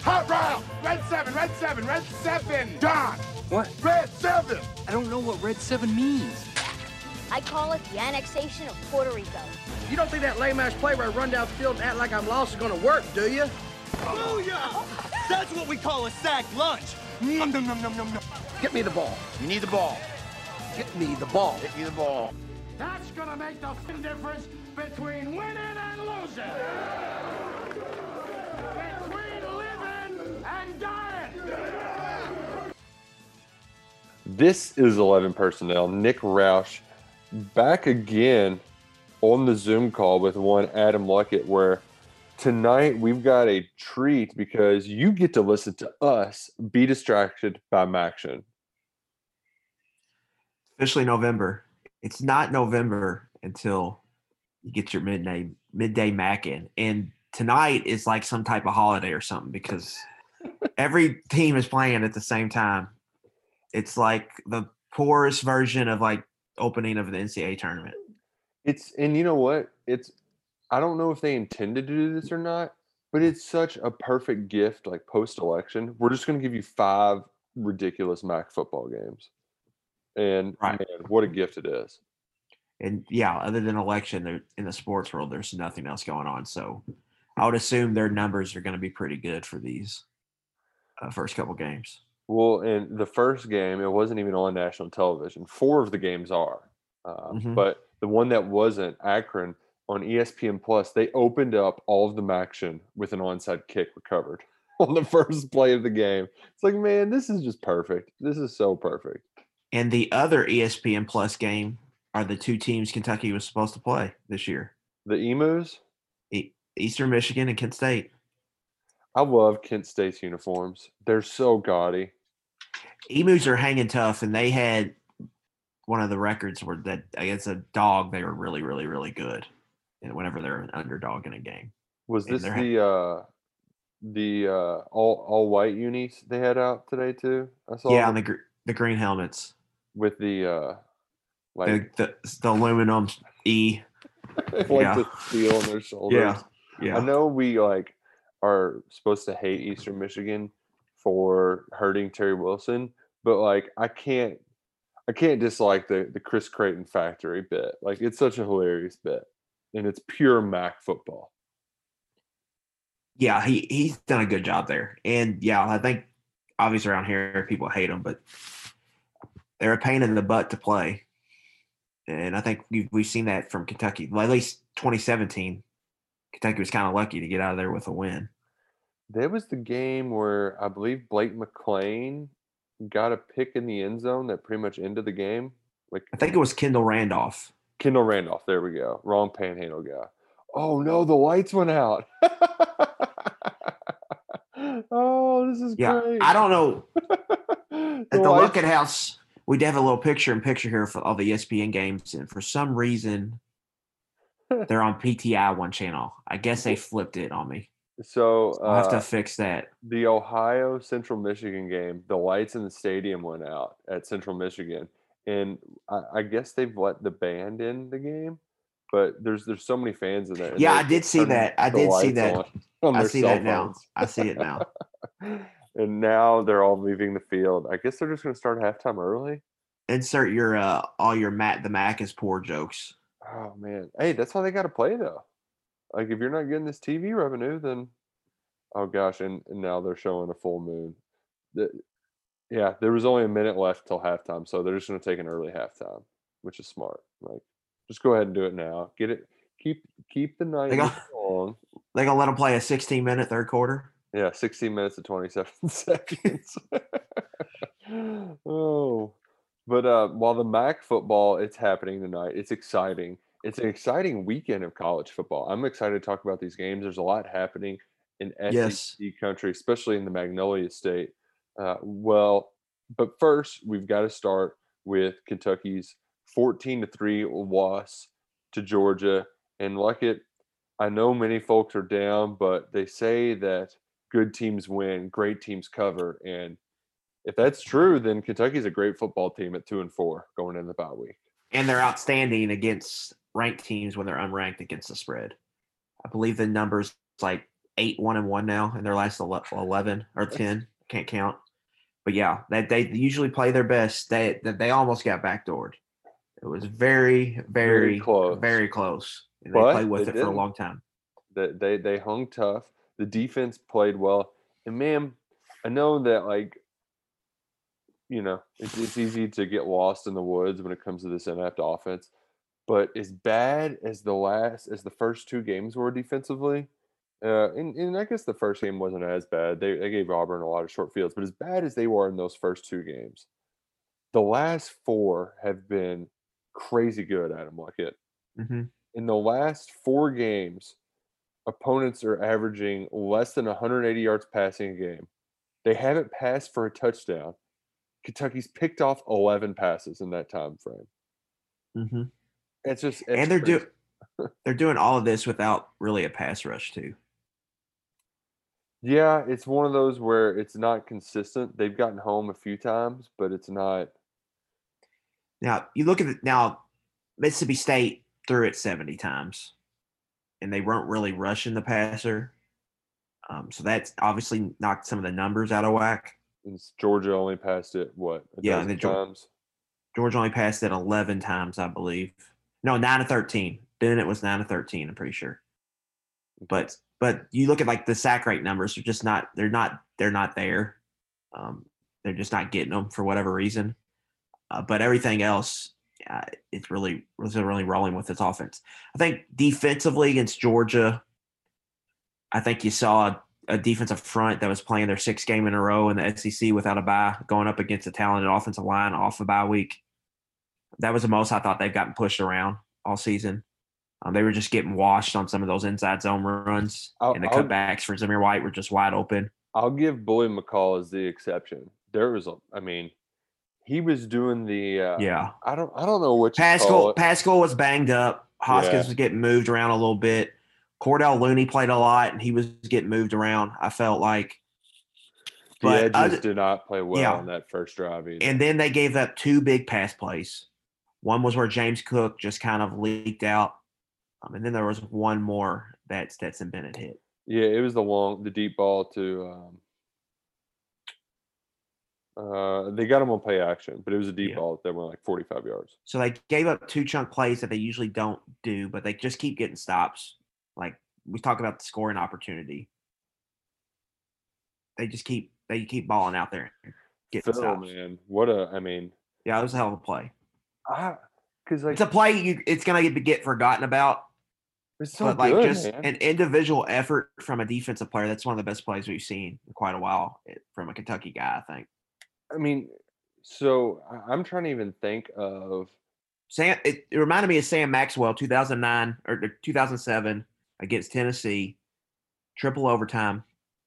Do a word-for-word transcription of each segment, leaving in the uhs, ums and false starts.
Hot round! Red seven, red seven, red seven! John! What? Red seven! I don't know what red seven means. I call it the annexation of Puerto Rico. You don't think that lame-ass play where I run down the field and act like I'm lost is gonna work, do you? Booyah! That's what we call a sack lunch. Nom, nom, nom, nom, nom, nom. Get me the ball. You need the ball. Get me the ball. Get me the ball. That's gonna make the difference between winning and losing. Between living and dying. This is eleven Personnel. Nick Roush back again on the Zoom call with one Adam Luckett, where tonight we've got a treat because you get to listen to us be distracted by Maction. Officially November. It's not November until you get your midday midday Mac in. And tonight is like some type of holiday or something because every team is playing at the same time. It's like the poorest version of like opening of the N C double A tournament. It's and you know what? It's I don't know if they intended to do this or not, but it's such a perfect gift like post-election. We're just going to give you five ridiculous M A C football games. And right. Man, what a gift it is. And yeah, other than election, there in the sports world, there's nothing else going on. So I would assume their numbers are going to be pretty good for these uh, first couple games. Well, and the first game, it wasn't even on national television. Four of the games are. Uh, mm-hmm. But the one that wasn't, Akron, on E S P N Plus, they opened up all of the action with an onside kick recovered on the first play of the game. It's like, man, this is just perfect. This is so perfect. And the other E S P N Plus game are the two teams Kentucky was supposed to play this year. The Emus? E- Eastern Michigan and Kent State. I love Kent State's uniforms. They're so gaudy. Emus are hanging tough, and they had one of the records where that against a dog, they were really, really, really good. And whenever they're an underdog in a game. Was and this the uh, the uh, all all white unis they had out today too? I saw. Yeah, on the gr- the green helmets with the uh, like the the, the aluminum E, like yeah. the steel on their shoulders. Yeah, yeah. I know we like are supposed to hate Eastern Michigan for hurting Terry Wilson, but like I can't I can't dislike the the Chris Creighton factory bit. Like it's such a hilarious bit. And it's pure M A C football. Yeah, he, he's done a good job there. And, yeah, I think obviously around here people hate him, but they're a pain in the butt to play. And I think we've, we've seen that from Kentucky. Well, at least twenty seventeen, Kentucky was kind of lucky to get out of there with a win. There was the game where I believe Blake McLean got a pick in the end zone that pretty much ended the game. Like I think it was Kendall Randolph. Kendall Randolph. There we go. Wrong panhandle guy. Oh, no, the lights went out. Oh, this is yeah, great. I don't know. the At the lights... Luckett House, we did have a little picture in picture here for all the E S P N games. And for some reason, they're on P T I one channel. I guess they flipped it on me. So I'll have uh, to fix that. The Ohio Central Michigan game, the lights in the stadium went out at Central Michigan. And I, I guess they've let the band in the game, but there's there's so many fans in there. Yeah, I did see that. I did see that. On, on I see cell that now. phones. I see it now. And now they're all leaving the field. I guess they're just going to start halftime early. Insert your uh, all your Matt the Mac is poor jokes. Oh man, hey, that's how they got to play though. Like if you're not getting this T V revenue, then oh gosh, and, and now they're showing a full moon. The, Yeah, there was only a minute left till halftime, so they're just going to take an early halftime, which is smart. Like, just go ahead and do it now. Get it. Keep keep the night long. They gonna let them play a sixteen minute third quarter. Yeah, sixteen minutes and twenty-seven seconds. Oh, but uh, while the M A C football it's happening tonight, it's exciting. It's an exciting weekend of college football. I'm excited to talk about these games. There's a lot happening in S E C yes. country, especially in the Magnolia State. Uh, well, but first we've got to start with Kentucky's fourteen to three loss to Georgia. And Luckett, I know many folks are down, but they say that good teams win, great teams cover. And if that's true, then Kentucky's a great football team at two and four going into the bye week. And they're outstanding against ranked teams when they're unranked against the spread. I believe the numbers like eight one and one now in their last ele- eleven or ten. Can't count. But yeah, they they usually play their best. They they, they almost got backdoored. It was very, very, Very close. very close. And they But played with they it for a didn't. long time. They, they they hung tough. The defense played well. And man, I know that like, you know, it's, it's easy to get lost in the woods when it comes to this inept offense. But as bad as the last, as the first two games were defensively, uh, and, and I guess the first game wasn't as bad. They they gave Auburn a lot of short fields, but as bad as they were in those first two games, the last four have been crazy good, Adam Luckett. Mm-hmm. In the last four games, opponents are averaging less than one hundred eighty yards passing a game. They haven't passed for a touchdown. Kentucky's picked off eleven passes in that time frame. Mm-hmm. It's just, it's And they're crazy. doing they're doing all of this without really a pass rush too. Yeah, it's one of those where it's not consistent. They've gotten home a few times, but it's not. Now you look at it now. Mississippi State threw it seventy times, and they weren't really rushing the passer. Um, so that's obviously knocked some of the numbers out of whack. It's Georgia only passed it what? A Yeah, dozen the Geor- times. Georgia only passed it eleven times, I believe. No, nine to thirteen. Then it was nine to thirteen. I'm pretty sure. But but you look at like the sack rate numbers. They're just not. They're not. They're not there. Um, they're just not getting them for whatever reason. Uh, but everything else, uh, it's really, it's really rolling with its offense. I think defensively against Georgia, I think you saw a, a defensive front that was playing their sixth game in a row in the S E C without a bye, going up against a talented offensive line off a bye week. That was the most I thought they've gotten pushed around all season. Um, they were just getting washed on some of those inside zone runs, I'll- and the I'll- cutbacks for Zamir White were just wide open. I'll give Bully McCall as the exception. There was a, I mean, he was doing the. Uh, Yeah. I don't. I don't know what you call Pascal it. Pascal was banged up. Hoskins Yeah. was getting moved around a little bit. Cordell Looney played a lot, and he was getting moved around. I felt like, The but edges other- did not play well yeah. on that first drive either. and then they gave up two big pass plays. One was where James Cook just kind of leaked out, um, and then there was one more that Stetson Bennett hit. Yeah, it was the long, the deep ball to. Um, uh, they got him on play action, but it was a deep Yeah. ball that went like forty-five yards. So they gave up two chunk plays that they usually don't do, but they just keep getting stops. Like we talk about the scoring opportunity, they just keep they keep balling out there, getting Phil, stops. man, what a! I mean, Yeah, it was a hell of a play. I because like It's a play you, it's gonna get, get forgotten about, it's so but like good, just man. an individual effort from a defensive player. That's one of the best plays we've seen in quite a while eh, from a Kentucky guy. I think I mean, so I- I'm trying to even think of. Sam. It, it reminded me of Sam Maxwell, two thousand nine or two thousand seven against Tennessee, triple overtime.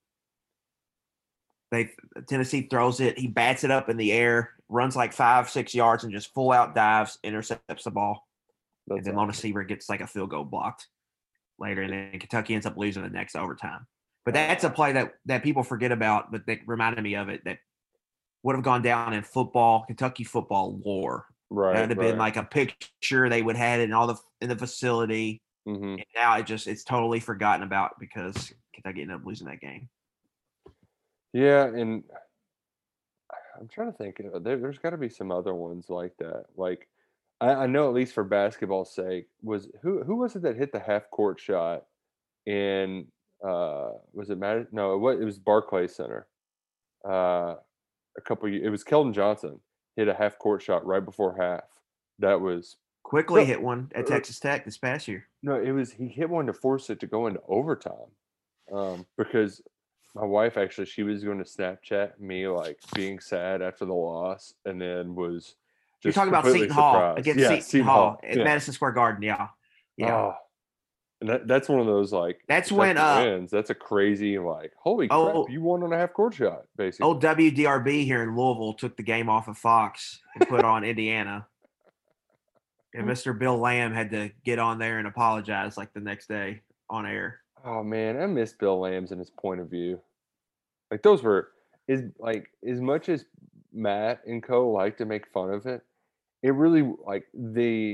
They Tennessee throws it. He bats it up in the air, runs like five, six yards, and just full out dives, intercepts the ball. That's and then Lona Seaver gets like a field goal blocked later, and then Kentucky ends up losing the next overtime. But that's a play that that people forget about, but that reminded me of it. That would have gone down in football, Kentucky football lore. right. That would have right. been like a picture they would have had in all the in the facility. Mhm. And now it just it's totally forgotten about because Kentucky ended up losing that game. Yeah, and I'm trying to think. uh, There, there's got to be some other ones like that. Like I, I know, at least for basketball's sake, was who who was it that hit the half court shot in? Uh, was it Madison? No, it was, it was Barclays Center. Uh, a couple. ye- It was Keldon Johnson hit a half court shot right before half. That was Quickly No, hit one at uh, Texas Tech this past year. no. It was he hit one to force it to go into overtime. Um, because my wife actually she was going to Snapchat me like being sad after the loss, and then was You're just talking about completely Seton Hall surprised. against Yeah, Seton, Seton Hall at yeah. Madison Square Garden. Yeah, yeah. Oh, and that, that's one of those like That's Kentucky when, uh, wins. That's a crazy like holy Oh. crap! You won on a half court shot basically. Old W D R B here in Louisville took the game off of Fox and put on Indiana. And Mister Bill Lamb had to get on there and apologize like the next day on air. Oh man, I miss Bill Lambs and his point of view. Like those were is like as much as Matt and Co like to make fun of it, it really like the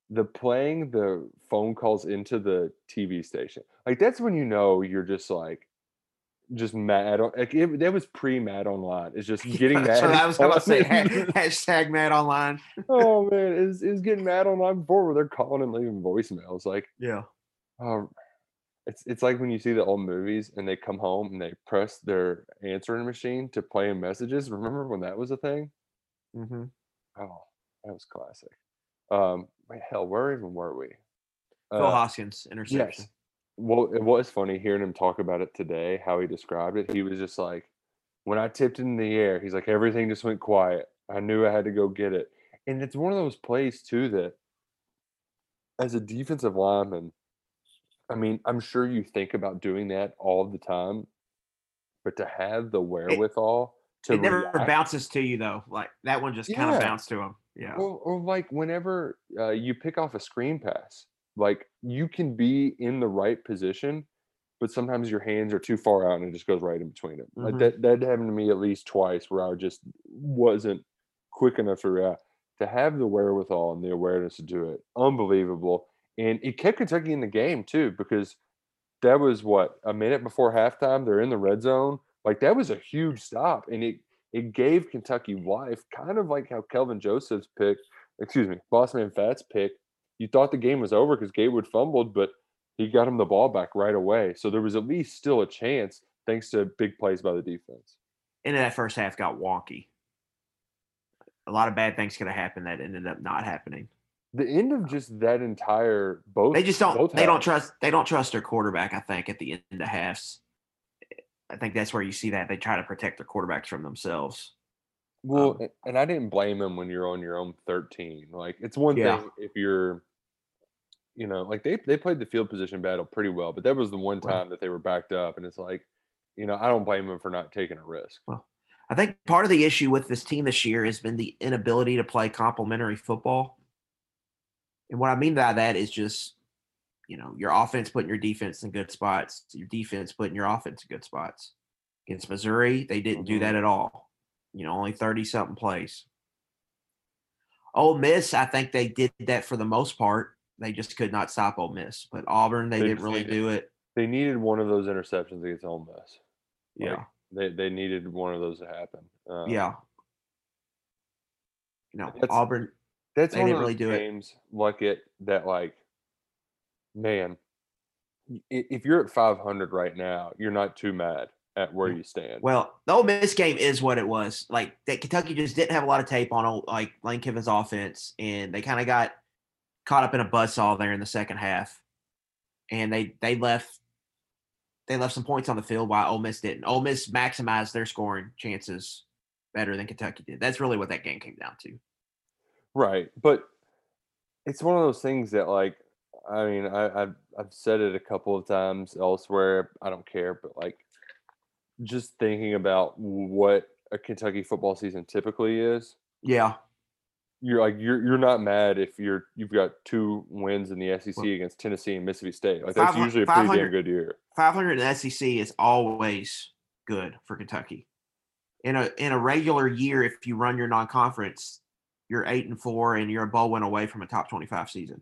the playing the phone calls into the T V station, like that's when you know you're just like just mad. On, like it, that was pre Mad Online. It's just getting mad. So I was going to say ha- hashtag Mad Online. Oh man, it's it's getting Mad Online before where they're calling and leaving voicemails. Like yeah, oh, it's it's like when you see the old movies and they come home and they press their answering machine to play in messages. Remember when that was a thing? mm-hmm. Oh, that was classic. Um, wait, hell, where even were we? Phil Uh, Hoskins interception. yes. Well, it was funny hearing him talk about it today, how he described it. He was just like, when I tipped it in the air, he's like, everything just went quiet. I knew I had to go get it. And it's one of those plays, too, that as a defensive lineman, I mean, I'm sure you think about doing that all the time, but to have the wherewithal to It never react, bounces to you, though. Like, that one just kind of Yeah. bounced to him. Yeah. or, or like whenever uh, you pick off a screen pass, like you can be in the right position, but sometimes your hands are too far out and it just goes right in between them. Like Mhm. that, that happened to me at least twice where I just wasn't quick enough to react. To have the wherewithal and the awareness to do it, unbelievable. And it kept Kentucky in the game too, because that was what, a minute before halftime, they're in the red zone. Like that was a huge stop, and it it gave Kentucky life, kind of like how Kelvin Joseph's pick, excuse me, Bossman Fat's pick. You thought the game was over because Gatewood fumbled, but he got him the ball back right away. So there was at least still a chance thanks to big plays by the defense. And that first half got wonky. A lot of bad things could have happened that ended up not happening. The end of just that entire both They just don't. both They don't halves. trust. They don't trust their quarterback. I think at the end of halves, I think that's where you see that they try to protect their quarterbacks from themselves. Well, Um, a- and I didn't blame him when you're on your own thirteen. Like it's one Yeah. thing if you're, you know, like they they played the field position battle pretty well, but that was the one Right. time that they were backed up, and it's like, you know, I don't blame him for not taking a risk. Well, I think part of the issue with this team this year has been the inability to play complementary football. And what I mean by that is just, you know, your offense putting your defense in good spots, your defense putting your offense in good spots. Against Missouri, they didn't do Mhm. that at all. You know, only thirty-something plays. Ole Miss, I think they did that for the most part. They just could not stop Ole Miss. But Auburn, they They didn't really did. do it. They needed one of those interceptions against Ole Miss. Like, Yeah. they they needed one of those to happen. Um, Yeah. You know, That's- Auburn, That's They one didn't of those really do it. games like it that like, man, i- if you're at five hundred right now, you're not too mad at where you stand. well, the Ole Miss game is what it was. Like that Kentucky just didn't have a lot of tape on old- like Lane Kiffin's offense, and they kind of got caught up in a buzzsaw there in the second half, and they they left they left some points on the field while Ole Miss didn't. Ole Miss maximized their scoring chances better than Kentucky did. That's really what that game came down to. Right, but it's one of those things that, like, I mean, I, I've I've said it a couple of times elsewhere. I don't care, but like, just thinking about what a Kentucky football season typically is, Yeah, you're like you're you're not mad if you're you've got two wins in the S E C Well, against Tennessee and Mississippi State. Like that's five hun- usually a pretty damn 500 good year. five hundred in the S E C is always good for Kentucky. In a in a regular year, if you run your non-conference, you're eight and four, and you're a bowl win away from a top twenty-five season.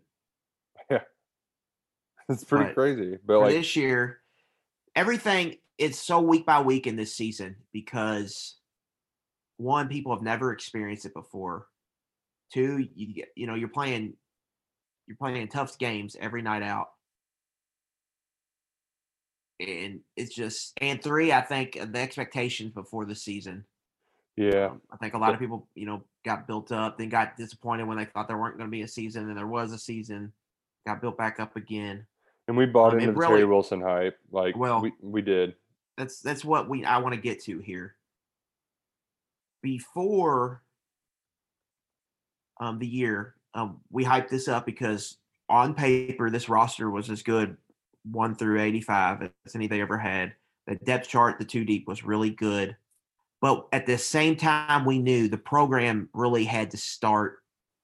It's pretty But crazy, but For like this year, everything is so week by week in this season because one, people have never experienced it before. Two, you get you know you're playing you're playing tough games every night out. And it's just and three, I think uh, the expectations before the season. yeah, Um, I think a lot of people, you know, got built up, then got disappointed when they thought there weren't going to be a season, and there was a season, got built back up again. and we bought Um, it into the really- Terry Wilson hype. Like, Well- we we did. That's that's what we I want to get to here. Before um, the year, um, we hyped this up because on paper this roster was as good one through eighty-five as any they ever had. The depth chart, the two deep, was really good. But at the same time, we knew the program really had to start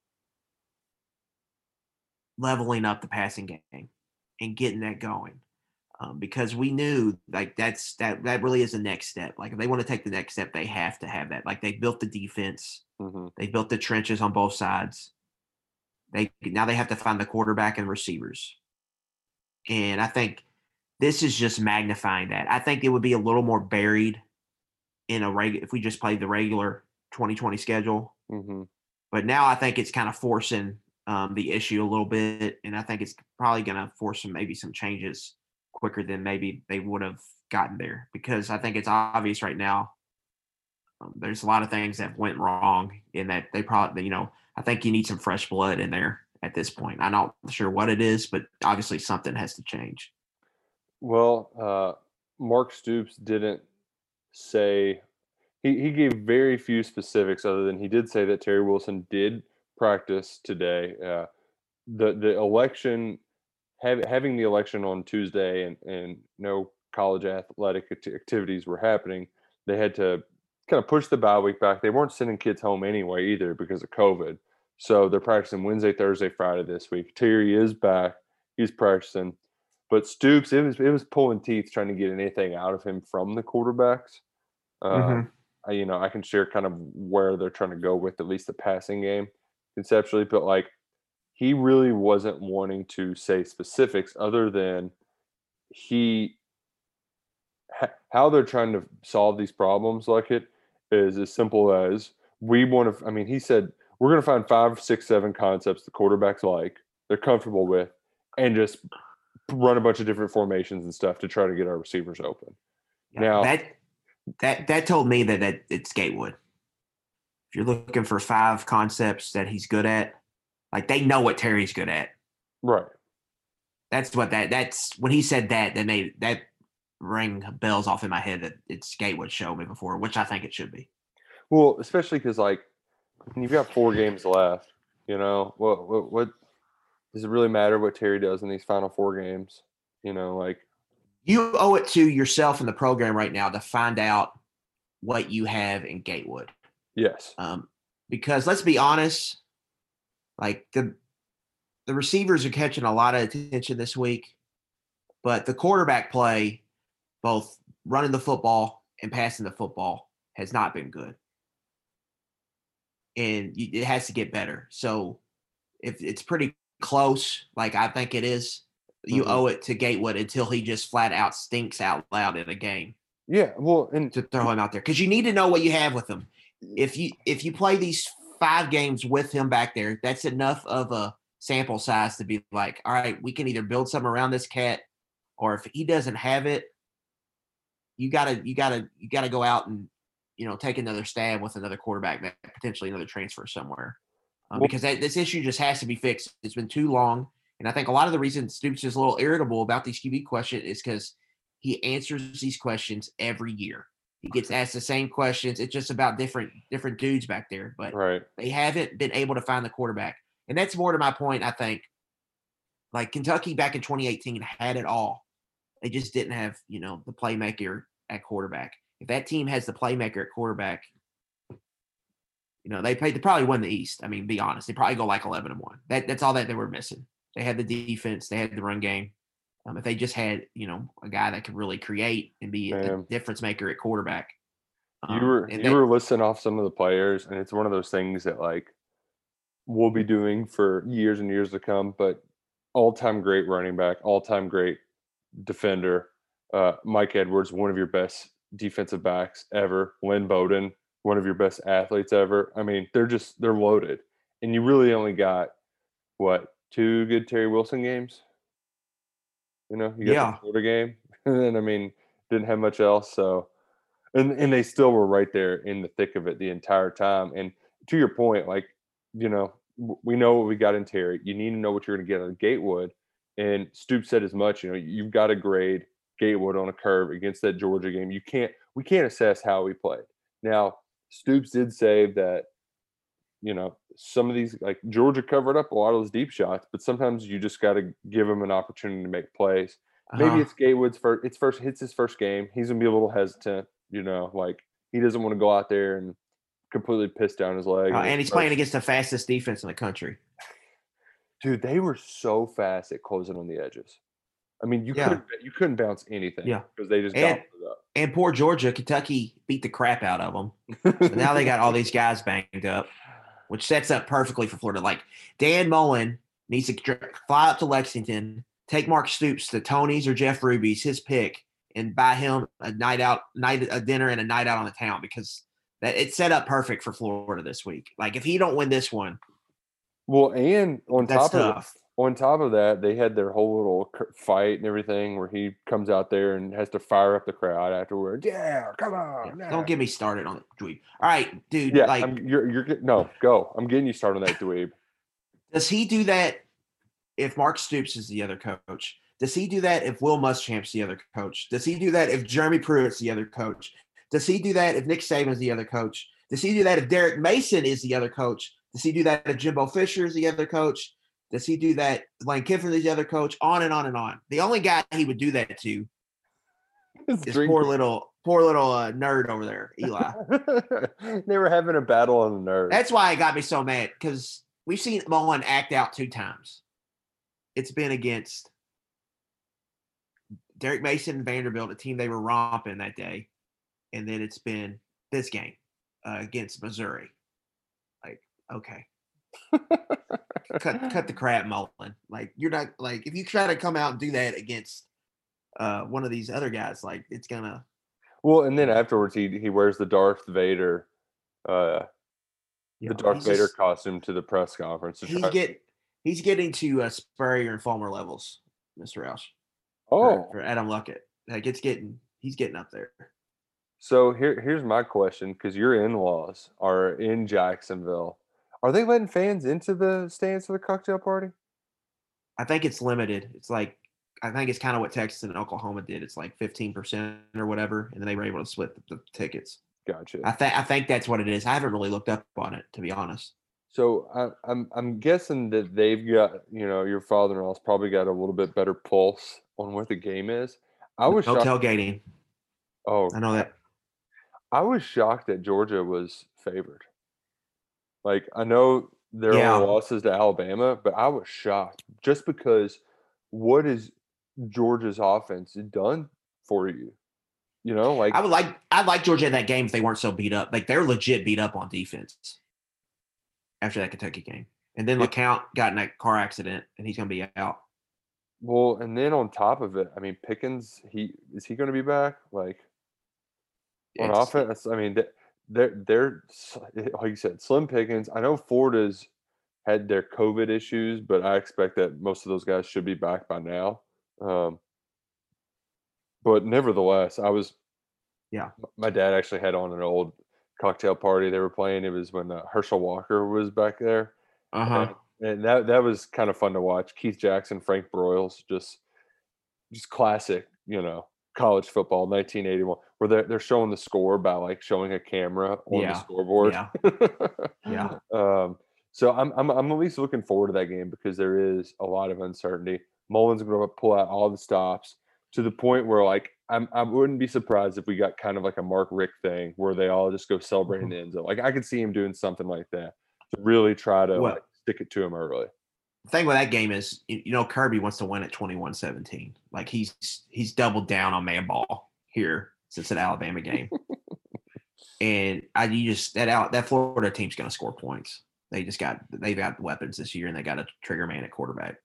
leveling up the passing game and getting that going. Um, because we knew like that's that that really is the next step. Like if they want to take the next step, they have to have that. Like they built the defense, hmm they built the trenches on both sides. They now they have to find the quarterback and receivers. And I think this is just magnifying that. I think it would be a little more buried in a reg if we just played the regular twenty twenty schedule. Mm-hmm. But now I think it's kind of forcing um, the issue a little bit, and I think it's probably going to force some maybe some changes quicker than maybe they would have gotten there, because I think it's obvious right now um, there's a lot of things that went wrong in that they probably, you know, I think you need some fresh blood in there at this point. I'm not sure what it is, but obviously something has to change. Well, uh, Mark Stoops didn't say he, he gave very few specifics other than he did say that Terry Wilson did practice today. Uh, the the election, have, having the election on Tuesday and, and no college athletic activities were happening, they had to kind of push the bye week back. They weren't sending kids home anyway either because of COVID. So they're practicing Wednesday, Thursday, Friday this week. Terry is back. He's practicing. But Stoops, it was it was pulling teeth trying to get anything out of him from the quarterbacks. Um, Mm-hmm. I, you know, I can share kind of where they're trying to go with at least the passing game conceptually, but like he really wasn't wanting to say specifics other than he how they're trying to solve these problems like it is as simple as we want to. I mean, he said we're going to find five, six, seven concepts the quarterbacks like, they're comfortable with, and just run a bunch of different formations and stuff to try to get our receivers open. Yeah, now that that that told me that, that it's Gatewood. If you're looking for five concepts that he's good at, like they know what Terry's good at. Right. That's what that that's when he said that, that made that ring bells off in my head that it's Gatewood show me before, which I think it should be. Well, especially because like you've got four games left. You know what? What? What does it really matter what Terry does in these final four games? You know, like you owe it to yourself in the program right now to find out what you have in Gatewood. Yes. Um, because let's be honest, like the the receivers are catching a lot of attention this week, but the quarterback play, both running the football and passing the football, has not been good. And it has to get better. So if it's pretty close, like I think it is, you mm-hmm. owe it to Gatewood until he just flat out stinks out loud in a game. Yeah, well, and to throw him out there, because you need to know what you have with him. If you if you play these five games with him back there, that's enough of a sample size to be like, all right, we can either build something around this cat, or if he doesn't have it, you gotta you gotta you gotta go out and you know take another stab with another quarterback, potentially another transfer somewhere, um, because that, this issue just has to be fixed. It's been too long, and I think a lot of the reason Stoops is a little irritable about these Q B questions is because he answers these questions every year. He gets asked the same questions. It's just about different different dudes back there, but right. They haven't been able to find the quarterback. And that's more to my point, I think. Like Kentucky back in twenty eighteen had it all. They just didn't have, you know, the playmaker at quarterback. If that team has the playmaker at quarterback, you know, they, played, they probably won the East. I mean, be honest. They probably go like eleven and one. That, that's all that they were missing. They had the defense. They had the run game. Um, if they just had, you know, a guy that could really create and be Man. a difference maker at quarterback. Um, you were you they, were listing off some of the players, and it's one of those things that, like, we'll be doing for years and years to come, but all-time great running back, all-time great defender, uh, Mike Edwards, one of your best defensive backs ever, Lynn Bowden, one of your best athletes ever. I mean, they're just – they're loaded. And you really only got, what, two good Terry Wilson games? You know, you got yeah. the Florida game, and then I mean, didn't have much else. So, and and they still were right there in the thick of it the entire time. And to your point, like, you know, we know what we got in Terry. You need to know what you're going to get on Gatewood. And Stoops said as much. You know, you've got to grade Gatewood on a curve against that Georgia game. You can't. We can't assess how he played. Now, Stoops did say that, you know, some of these, like Georgia covered up a lot of those deep shots, but sometimes you just got to give him an opportunity to make plays. Uh-huh. Maybe it's Gatewood's first, it's first, hits his first game. He's going to be a little hesitant, you know, like he doesn't want to go out there and completely piss down his leg. Uh, and he's first. playing against the fastest defense in the country. Dude, they were so fast at closing on the edges. I mean, you yeah. couldn't, you couldn't bounce anything yeah. because they just and, got it up. And poor Georgia, Kentucky beat the crap out of them. So now they got all these guys banged up. which sets up perfectly for Florida. Like Dan Mullen needs to dr- fly up to Lexington, take Mark Stoops to Tony's or Jeff Ruby's, his pick, and buy him a night out, night a dinner and a night out on the town because that it's set up perfect for Florida this week. Like if he don't win this one, well, and on that's top of tough. on top of that, they had their whole little c- fight and everything where he comes out there and has to fire up the crowd afterwards. Yeah, come on. Yeah, yeah. don't get me started on Dweeb. All right, dude. Yeah, like, I'm, you're you're get- no go. I'm getting you started on that, Dweeb. does he do that if Mark Stoops is the other coach? Does he do that if Will Muschamp's the other coach? Does he do that if Jeremy Pruitt's the other coach? Does he do that if Nick Saban's the other coach? Does he do that if Derek Mason is the other coach? Does he do that if Jimbo Fisher is the other coach? Does he do that if Lane Kiffin is the other coach? On and on and on. The only guy he would do that to is Drink- poor little poor little uh, nerd over there, Eli. They were having a battle on the nerves. That's why it got me so mad because we've seen Mullen act out two times. It's been against Derek Mason and Vanderbilt, a team they were romping that day. And then it's been this game uh, against Missouri. Like, okay. cut cut the crap, Mullen. Like, you're not – like, if you try to come out and do that against uh, one of these other guys, like, it's going to – Well, and then afterwards, he he wears the Darth Vader, uh, you the know, Darth he's Vader just- costume to the press conference. to He's try- get he's getting to uh, Spurrier and Fulmer levels, Mister Roush. oh, for, for Adam Luckett. Like it's getting he's getting up there. so here here's my question because your in-laws are in Jacksonville. Are they letting fans into the stands for the cocktail party? I think it's limited. It's like I think it's kind of what Texas and Oklahoma did. It's like fifteen percent or whatever, and then they were able to split the, the tickets. Gotcha. I think I think that's what it is. I haven't really looked up on it to be honest. So I, I'm I'm guessing that they've got, you know, your father-in-law's probably got a little bit better pulse on what the game is. I was No shocked. tailgating. Oh, I know that. I was shocked that Georgia was favored. Like I know there Yeah. are losses to Alabama, but I was shocked just because what is Georgia's offense done for you? You know, like I would like I'd like Georgia in that game if they weren't so beat up. Like they're legit beat up on defense after that Kentucky game. And then Yeah. LeCount got in that car accident and he's gonna be out. well, and then on top of it, I mean, Pickens, he is he going to be back? Like on It's- offense, I mean, they- they're they're like you said, slim Pickens. I know Florida's had their COVID issues, but I expect that most of those guys should be back by now. Um, but nevertheless, I was Yeah. My dad actually had on an old cocktail party they were playing. It was when uh, Herschel Walker was back there. Uh-huh. And, and that that was kind of fun to watch. Keith Jackson, Frank Broyles, just just classic, you know, college football, nineteen eighty-one, where they're they're showing the score by like showing a camera on Yeah. the scoreboard. Yeah. Yeah. um, so I'm I'm I'm at least looking forward to that game because there is a lot of uncertainty. Mullen's going to pull out all the stops to the point where like I'm I wouldn't be surprised if we got kind of like a Mark Richt thing where they all just go celebrate in the end zone. Like I could see him doing something like that to really try to Well- like, stick it to him early. The thing with that game is, you you know, Kirby wants to win at twenty-one seventeen. Like he's he's doubled down on man ball here since that Alabama game. And I you just that out that Florida team's going to score points. They just got they've got weapons this year and they got a trigger man at quarterback.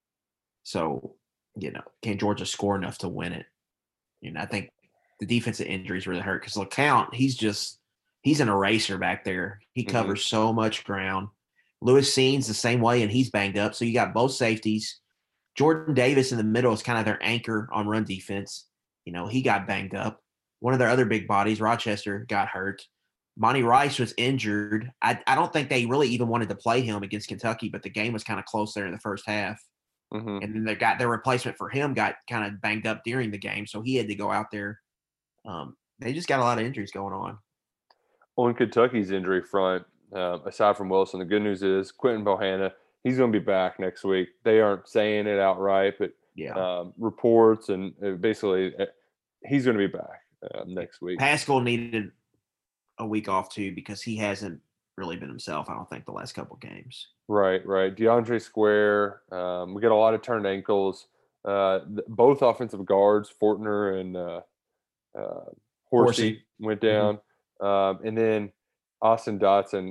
So, you know, can Georgia score enough to win it? You know, I think the defensive injuries really hurt because LeCount, he's just he's an eraser back there. He Mhm. covers so much ground. Lewis Scene's the same way, and he's banged up. So you got both safeties. Jordan Davis in the middle is kind of their anchor on run defense. You know, he got banged up. One of their other big bodies, Rochester, got hurt. Monty Rice was injured. I, I don't think they really even wanted to play him against Kentucky, but the game was kind of close there in the first half. Mhm. And then they got their replacement for him got kind of banged up during the game, so he had to go out there. Um, they just got a lot of injuries going on. On Kentucky's injury front, uh, aside from Wilson, the good news is Quentin Bohanna, he's going to be back next week. They aren't saying it outright, but Yeah. um, reports and uh, basically uh, he's going to be back uh, next week. Pascal needed a week off too because he hasn't really been himself, I don't think, the last couple games. Right, right. DeAndre Square, um, we got a lot of turned ankles. Uh, th- both offensive guards, Fortner and uh, uh, Horsey, Horsey. went down. Um, and then Austin Dotson,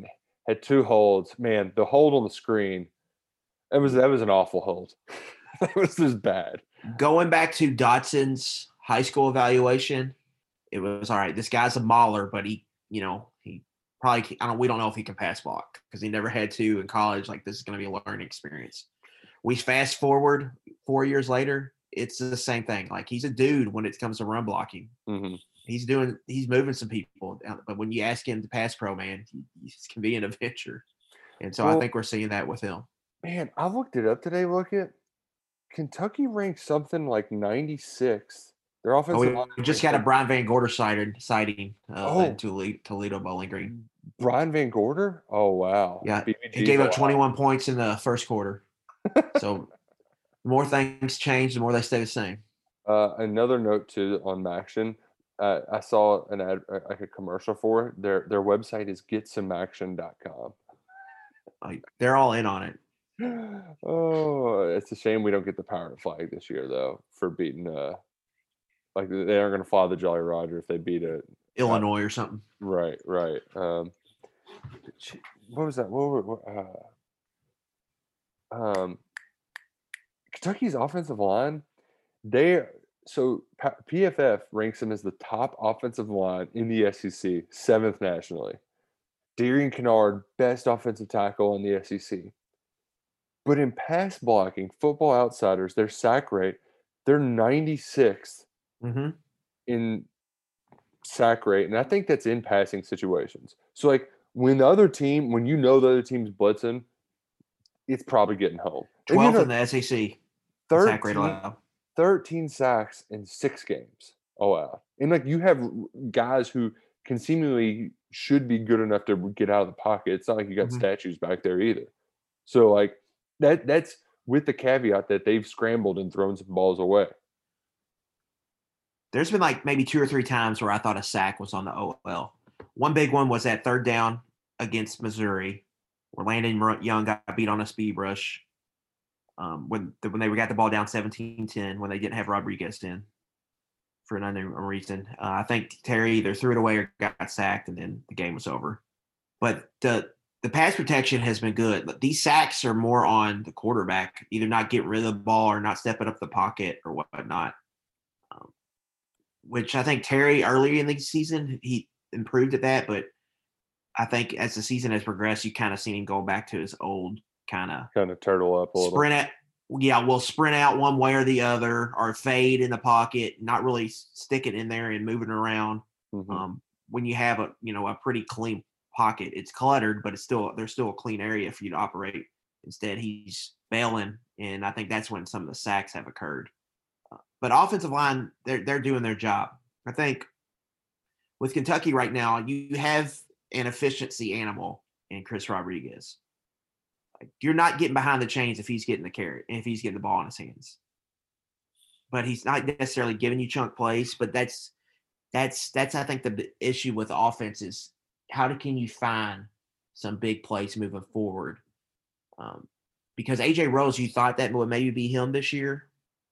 had two holds. Man, the hold on the screen, that was that was an awful hold. That was just bad. Going back to Dotson's high school evaluation, it was all right. This guy's a mauler, but he, you know, he probably I don't. We don't know if he can pass block because he never had to in college. Like this is going to be a learning experience. We fast forward four years later, it's the same thing. Like he's a dude when it comes to run blocking. Mm-hmm. He's doing, he's moving some people, but when you ask him to pass pro, man, he, he can be an adventure. And so well, I think we're seeing that with him. Man, I looked it up today. Look at Kentucky ranked something like ninety-sixth. Their offensive. Oh, we just got a Brian Van Gorder sighted, sighting uh, oh. in Toledo, Toledo Bowling Green. Brian Van Gorder? Oh, wow. Yeah, B B G's he gave up twenty-one lot. Points in the first quarter. So the more things change, the more they stay the same. Uh, another note, too, on Maction. Uh, I saw an ad, like a commercial for it. Their their website is get some action dot com. Like, they're all in on it. Oh, it's a shame we don't get the Pirate flag this year, though, for beating. Uh, like they aren't going to fly the Jolly Roger if they beat it. Illinois uh, or something. Right, right. Um, what was that? What were, uh, um, Kentucky's offensive line. They so P F F ranks them as the top offensive line in the S E C, seventh nationally. Darian Kennard, best offensive tackle in the S E C. But in pass blocking, Football Outsiders, their sack rate, they're ninety-sixth mm-hmm. in sack rate. And I think that's in passing situations. So, like, when the other team, when you know the other team's blitzing, it's probably getting home. twelfth in the S E C. thirteen, sack rate allowed. thirteen sacks in six games. Oh, wow. And, like, you have guys who can seemingly should be good enough to get out of the pocket. It's not like you got mm-hmm. statues back there either. So, like, that that's with the caveat that they've scrambled and thrown some balls away. There's been, like, maybe two or three times where I thought a sack was on the O L. One big one was that third down against Missouri where Landon Young got beat on a speed rush um, when, when they got the ball down seventeen ten when they didn't have Rodriguez in for an unknown reason. Uh, I think Terry either threw it away or got sacked, and then the game was over. But the the pass protection has been good. But these sacks are more on the quarterback, either not getting rid of the ball or not stepping up the pocket or whatnot. Um, which I think Terry earlier in the season, he improved at that. But I think as the season has progressed, you kind of seen him go back to his old kind of kind of turtle up a little. Sprint at, yeah, we'll sprint out one way or the other, or fade in the pocket, not really stick it in there and moving around. Mm-hmm. Um, when you have a you know a pretty clean pocket, it's cluttered, but it's still there's still a clean area for you to operate. Instead, he's bailing, and I think that's when some of the sacks have occurred. Uh, but offensive line, they're they're doing their job. I think with Kentucky right now, you have an efficiency animal in Chris Rodriguez. Like, you're not getting behind the chains if he's getting the carrot, if he's getting the ball in his hands. But he's not necessarily giving you chunk plays. But that's that's that's I think the issue with the offense is how do, can you find some big plays moving forward? Um, because A J Rose, you thought that would maybe be him this year,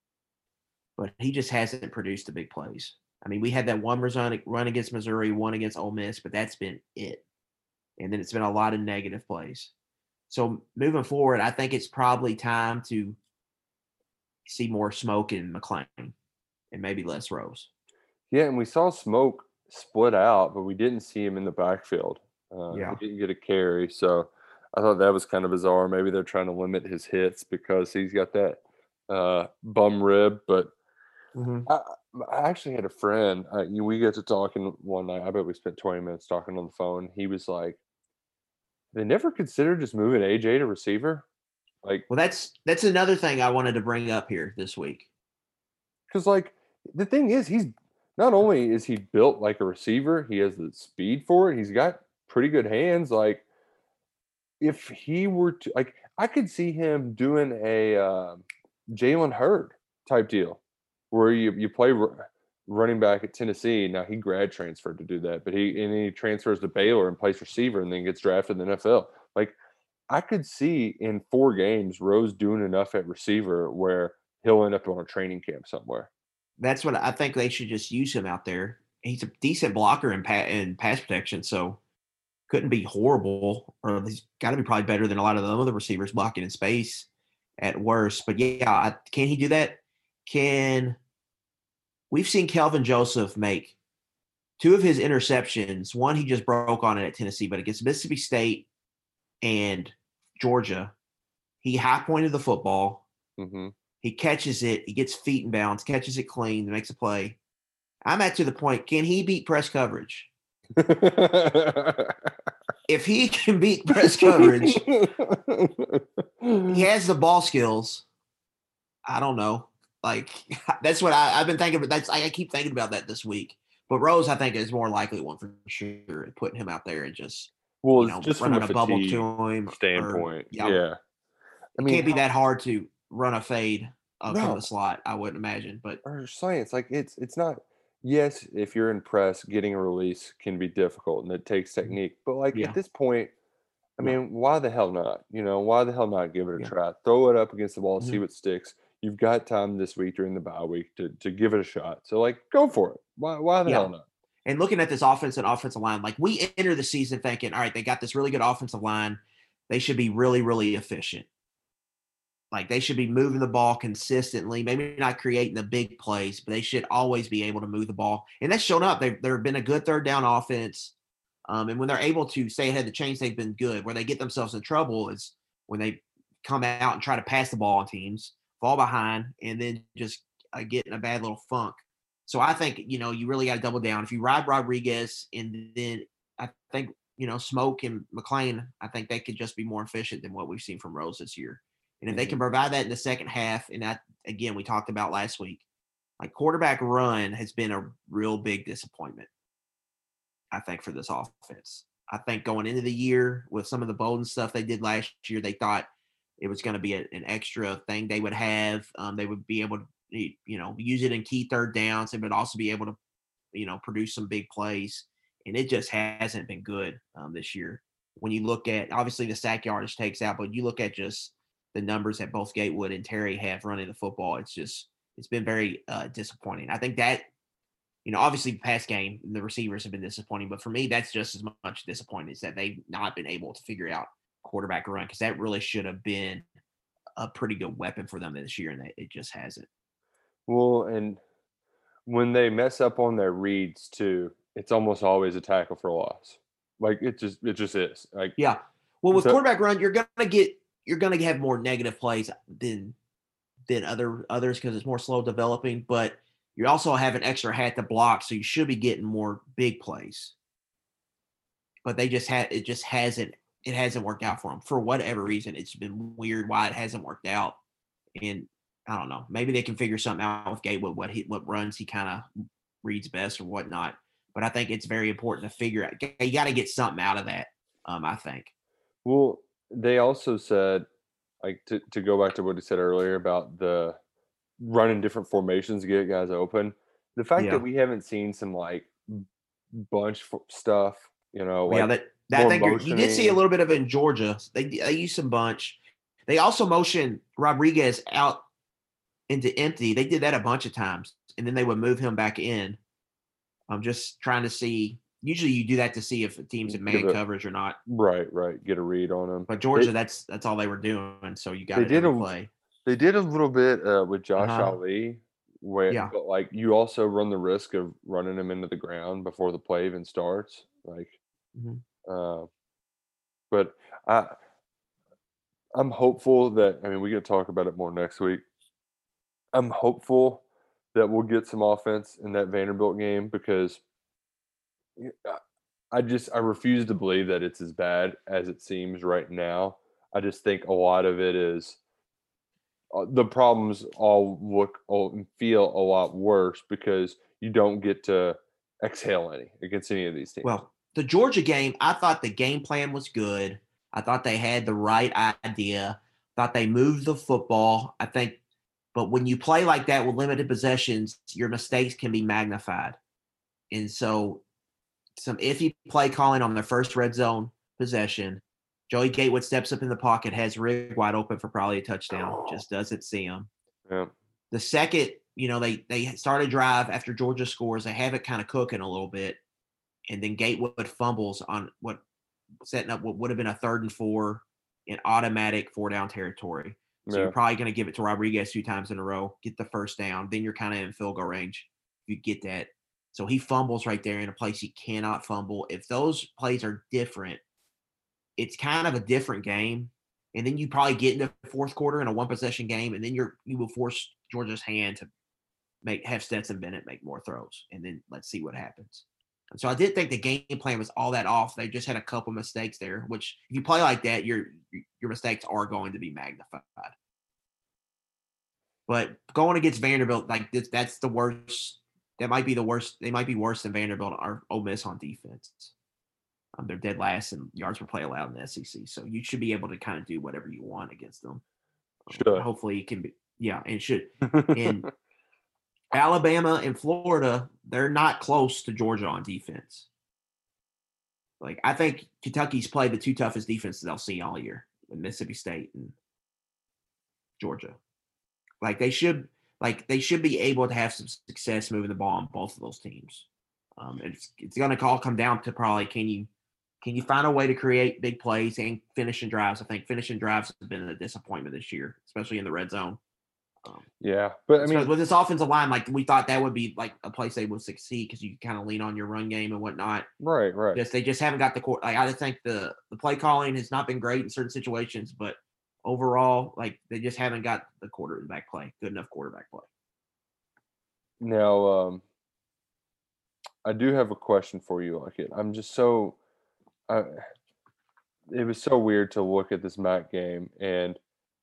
but he just hasn't produced the big plays. I mean, we had that one run, run against Missouri, one against Ole Miss, but that's been it. And then it's been a lot of negative plays. So moving forward, I think it's probably time to see more Smoke in McClain and maybe less Rose. Yeah, and we saw Smoke split out, but we didn't see him in the backfield. Uh, yeah. He didn't get a carry, so I thought that was kind of bizarre. Maybe they're trying to limit his hits because he's got that uh, bum rib. But mm-hmm. I, I actually had a friend. Uh, we got to talking one night. I bet we spent twenty minutes talking on the phone. He was like, they never considered just moving A J to receiver? Like, well, that's that's another thing I wanted to bring up here this week. Because, like, the thing is, he's not only is he built like a receiver, he has the speed for it. He's got pretty good hands. Like, if he were to, like, I could see him doing a uh, Jalen Hurd type deal where you, you play r- running back at Tennessee. Now, he grad transferred to do that, but he and he transfers to Baylor and plays receiver and then gets drafted in the N F L. Like, I could see in four games Rose doing enough at receiver where he'll end up on a training camp somewhere. That's what I think they should just use him out there. He's a decent blocker in, pa- in pass protection, so couldn't be horrible, or he's got to be probably better than a lot of the other receivers blocking in space at worst. But yeah, I, can he do that? Can we've seen Kelvin Joseph make two of his interceptions. One he just broke on it at Tennessee, but against Mississippi State and Georgia, he high pointed the football. Mm-hmm. He catches it. He gets feet in bounds, catches it clean, makes a play. I'm at to the point, can he beat press coverage? If he can beat press coverage, he has the ball skills. I don't know. Like, that's what I, I've been thinking. But that's I, I keep thinking about that this week. But Rose, I think, is more likely one for sure. Putting him out there and just well, you know, just running from a, a bubble fatigue to him standpoint. Or, yeah, yeah. I mean, it can't be that hard to run a fade up no. from the slot. I wouldn't imagine. But or science, like it's it's not. Yes, if you're in press, getting a release can be difficult and it takes technique. But like yeah. at this point, I mean, yeah. why the hell not? You know, why the hell not give it a yeah. try? Throw it up against the wall, mm-hmm. see what sticks. You've got time this week during the bye week to to give it a shot. So like, go for it. Why why the yeah. hell not? And looking at this offense and offensive line, like we enter the season thinking, all right, they got this really good offensive line. They should be really, really efficient. Like they should be moving the ball consistently, maybe not creating the big plays, but they should always be able to move the ball. And that's shown up. They've, they've been a good third down offense. Um, and when they're able to stay ahead of the chains, they've been good. Where they get themselves in trouble is when they come out and try to pass the ball on teams, fall behind, and then just uh, get in a bad little funk. So I think, you know, you really got to double down. If you ride Rodriguez and then I think, you know, Smoke and McClain, I think they could just be more efficient than what we've seen from Rose this year. And if they can provide that in the second half, and that, again, we talked about last week, like quarterback run has been a real big disappointment, I think, for this offense. I think going into the year with some of the Bolden stuff they did last year, they thought it was going to be a, an extra thing they would have. Um, they would be able to, you know, use it in key third downs. They would also be able to, you know, produce some big plays. And it just hasn't been good um, this year. When you look at, obviously, the sack yardage takes out, but you look at just the numbers that both Gatewood and Terry have running the football, it's just, it's been very uh, disappointing. I think that, you know, obviously pass game, the receivers have been disappointing, but for me, that's just as much disappointing is that they've not been able to figure out quarterback run, because that really should have been a pretty good weapon for them this year, and it just hasn't. Well, and when they mess up on their reads too, it's almost always a tackle for a loss. Like it just, it just is. Like yeah. Well, with so, quarterback run, you're gonna get. You're going to have more negative plays than than other others because it's more slow developing, but you also have an extra hat to block, so you should be getting more big plays. But they just had it just hasn't it hasn't worked out for them for whatever reason. It's been weird why it hasn't worked out, and I don't know. Maybe they can figure something out with Gatewood what he what runs he kind of reads best or whatnot. But I think it's very important to figure out. You got to get something out of that. Um, I think. Well. They also said, like, to, to go back to what he said earlier about the running different formations to get guys open. The fact yeah. that we haven't seen some, like, bunch stuff, you know. Like yeah, that, that I think you did see a little bit of it in Georgia. They, they used some bunch. They also motioned Rodriguez out into empty. They did that a bunch of times, and then they would move him back in. I'm just trying to see – usually you do that to see if the team's in man coverage or not. Right, right. Get a read on them. But Georgia, they, that's that's all they were doing, so you got to did a, play. They did a little bit uh, with Josh uh-huh. Ali, where yeah. but like you also run the risk of running him into the ground before the play even starts. Like, mm-hmm. uh, but I, I'm hopeful that I mean we get to talk about it more next week. I'm hopeful that we'll get some offense in that Vanderbilt game because. I just I refuse to believe that it's as bad as it seems right now. I just think a lot of it is uh, the problems all look and feel a lot worse because you don't get to exhale any against any of these teams. Well, the Georgia game, I thought the game plan was good. I thought they had the right idea. Thought they moved the football. I think, but when you play like that with limited possessions, your mistakes can be magnified, and so. Some iffy play calling on their first red zone possession. Joey Gatewood steps up in the pocket, has Rigg wide open for probably a touchdown, just doesn't see him. Yeah. The second, you know, they they start a drive after Georgia scores. They have it kind of cooking a little bit, and then Gatewood fumbles on what setting up what would have been a third and four in automatic four down territory. So Yeah. you're probably going to give it to Rodriguez two times in a row, get the first down. Then you're kind of in field goal range. You get that. So he fumbles right there in a place he cannot fumble. If those plays are different, it's kind of a different game. And then you probably get into the fourth quarter in a one possession game, and then you're you will force Georgia's hand to make have Stetson Bennett make more throws, and then let's see what happens. And so I did think the game plan was all that off. They just had a couple mistakes there, which if you play like that, your your mistakes are going to be magnified. But going against Vanderbilt, like this, that's the worst. That might be the worst. They might be worse than Vanderbilt or Ole Miss on defense. Um, they're dead last in yards per play allowed in the S E C, so you should be able to kind of do whatever you want against them. Um, Should. hopefully, it can be. Yeah, and it should. And Alabama and Florida, they're not close to Georgia on defense. Like, I think Kentucky's played the two toughest defenses they'll see all year with Mississippi State and Georgia. Like, they should, like they should be able to have some success moving the ball on both of those teams. Um, it's it's going to all come down to probably can you can you find a way to create big plays and finishing drives. I think finishing drives has been a disappointment this year, especially in the red zone. Um, Yeah, but I mean, with this offensive line, like we thought that would be like a place they would succeed because you kind of lean on your run game and whatnot. right, right. Just they just haven't got the court. Like I just think the the play calling has not been great in certain situations, but overall, like they just haven't got the quarterback play, good enough quarterback play. Now, um, I do have a question for you. Like, it, I'm just so, I, it was so weird to look at this M A C game and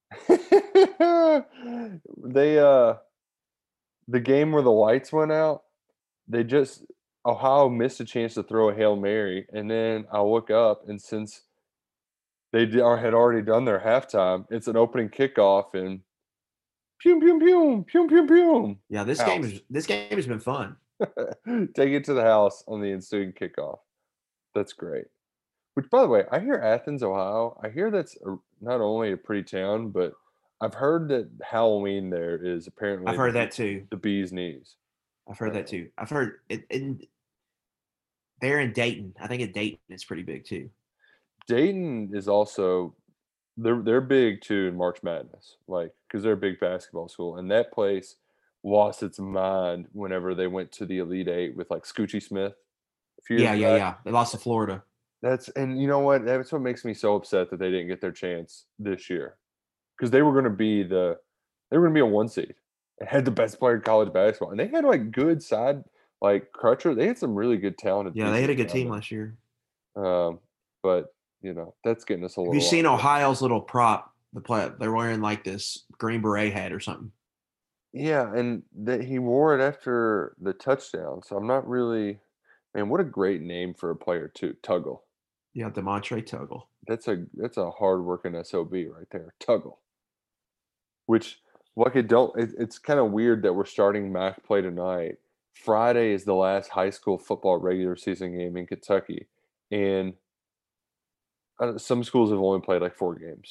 they, uh, the game where the lights went out, they just Ohio missed a chance to throw a Hail Mary, and then I look up, and since they did, or had already done their halftime, it's an opening kickoff, and pew pew pew pew pew pew. Yeah, this House. game is this game has been fun. Take it to the house on the ensuing kickoff. That's great. Which, by the way, I hear Athens, Ohio. I hear that's a, not only a pretty town, but I've heard that Halloween there is apparently. I've heard the, that too. The bee's knees. I've heard that too. I've heard it. In, they're in Dayton. I think in Dayton it's pretty big too. Dayton is also they're they're big too in March Madness, like because they're a big basketball school, and that place lost its mind whenever they went to the Elite Eight with like Scoochie Smith. A few Yeah, years yeah, back. yeah. They lost to Florida. That's and you know what? That's what makes me so upset that they didn't get their chance this year, because they were going to be the they were going to be a one seed and had the best player in college basketball, and they had like good side like Crutcher. They had some really good talented. Yeah, they had a pieces good down team there. last year. Um, but you know that's getting us a little. Have you seen off. Ohio's little prop? The play they're wearing like this green beret hat or something. Yeah, and that he wore it after the touchdown. So I'm not really. Man, what a great name for a player too, Tuggle. Yeah, Demontre Tuggle. That's a that's a hard working S O B right there, Tuggle. Which, like, it don't. It, it's kind of weird that we're starting M A C play tonight. Friday is the last high school football regular season game in Kentucky, and uh, some schools have only played like four games.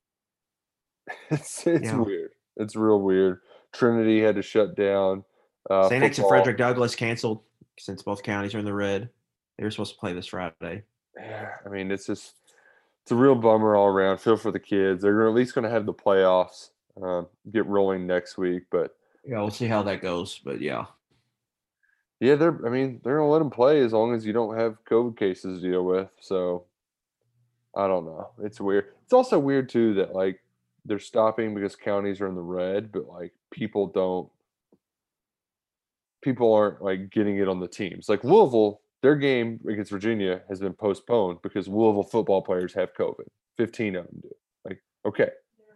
It's it's Yeah. weird. It's real weird. Trinity had to shut down. Uh, Saint X and football. Frederick Douglass canceled since both counties are in the red. They were supposed to play this Friday. Yeah, I mean, it's just it's a real bummer all around. Feel for the kids. They're at least going to have the playoffs um, get rolling next week, but Yeah, we'll see how that goes. But yeah, yeah, they're. I mean, they're going to let them play as long as you don't have COVID cases to deal with. So I don't know. It's weird. It's also weird too that like they're stopping because counties are in the red, but like people don't. People aren't like getting it on the teams. Like Louisville, their game against Virginia has been postponed because Louisville football players have COVID. fifteen of them do. Like, okay.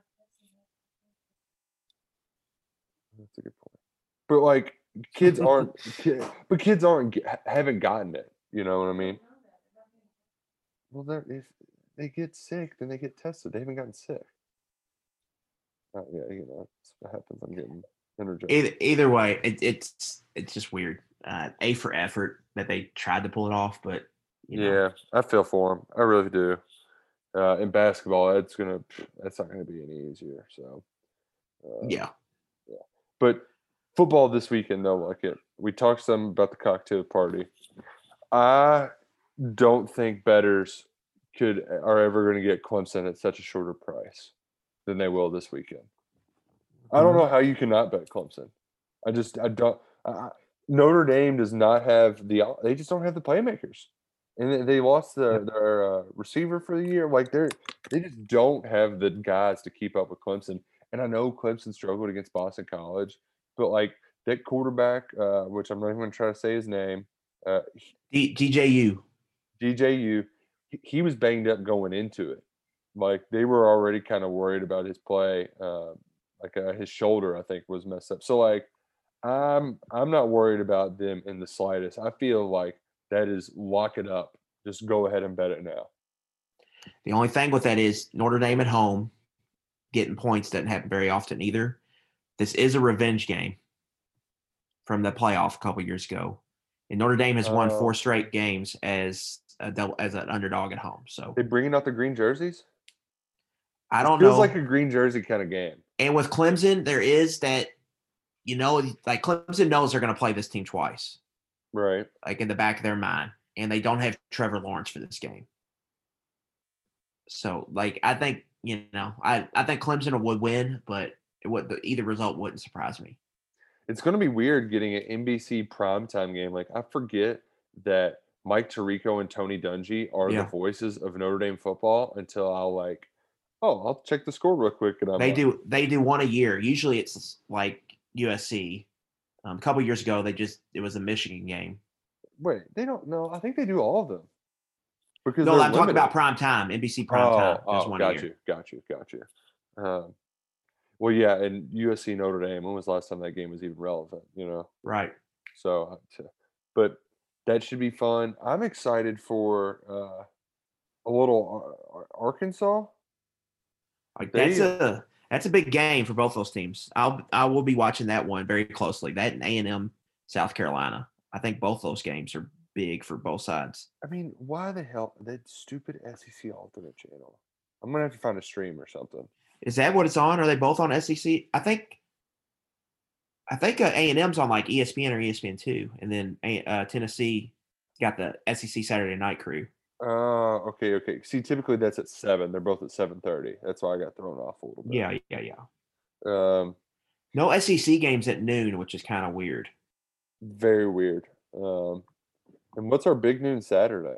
That's a good point. But like kids aren't ki- but kids aren't ge- haven't gotten it. You know what I mean? Well, they're, if they get sick, then they get tested. They haven't gotten sick. Uh, yeah, you know, that's what happens. I'm getting energetic. either, either way, it, it's it's just weird. Uh, a for effort that they tried to pull it off, but you know, Yeah, I feel for them. I really do. Uh, in basketball, it's gonna that's not gonna be any easier. So, uh, yeah, but football this weekend though, like it. We talked some about the cocktail party. I don't think bettors could are ever going to get Clemson at such a shorter price than they will this weekend. I don't know how you cannot bet Clemson. I just I don't. I, Notre Dame does not have the. They just don't have the playmakers, and they, they lost the, their uh, receiver for the year. Like they're they just don't have the guys to keep up with Clemson. And I know Clemson struggled against Boston College, but like that quarterback, uh, which I'm not even going to try to say his name, uh, D- DJU. D J U, he, he was banged up going into it. Like they were already kind of worried about his play. Uh, like uh, his shoulder, I think, was messed up. So like, I'm I'm not worried about them in the slightest. I feel like that is lock it up. Just go ahead and bet it now. The only thing with that is Notre Dame at home getting points doesn't happen very often either. This is a revenge game from the playoff a couple years ago, and Notre Dame has won Uh, four straight games as a double, as an underdog at home. So They bringing out the green jerseys? I don't Feels know. like a green jersey kind of game. And with Clemson, there is that, you know, like Clemson knows they're going to play this team twice, Right. like in the back of their mind, and they don't have Trevor Lawrence for this game. So, like, I think, you know, I, I think Clemson would win, but it would, the, either result wouldn't surprise me. It's going to be weird getting an N B C primetime game. Like, I forget that Mike Tirico and Tony Dungy are Yeah. the voices of Notre Dame football until I'll, like, oh, I'll check the score real quick. And I'm They like, do they do one a year. Usually it's like U S C. Um, a couple years ago, they just it was a Michigan game. wait, they don't know. I think they do all of them. Because No, they're I'm talking limited. about prime time. N B C prime time. Oh, There's oh one got a year. you, got you, got you. Um, well, yeah, and U S C Notre Dame. When was the last time that game was even relevant? You know, Right. so, uh, but that should be fun. I'm excited for uh, a little Ar- Ar- Arkansas. Like They- that's a that's a big game for both those teams. I'll I will be watching that one very closely. That and A and M South Carolina. I think both those games are big for both sides. I mean, why the hell that stupid S E C alternate channel? I'm gonna have to find a stream or something. Is that what it's on? Are they both on S E C? I think I think uh, A and M's on like E S P N or E S P N two, and then uh, Tennessee got the S E C Saturday Night Crew. Uh, okay, okay. See, typically that's at seven. They're both at seven thirty. That's why I got thrown off a little bit. Yeah, yeah, yeah. Um, No S E C games at noon, which is kind of weird. very weird. Um, and what's our big noon Saturday?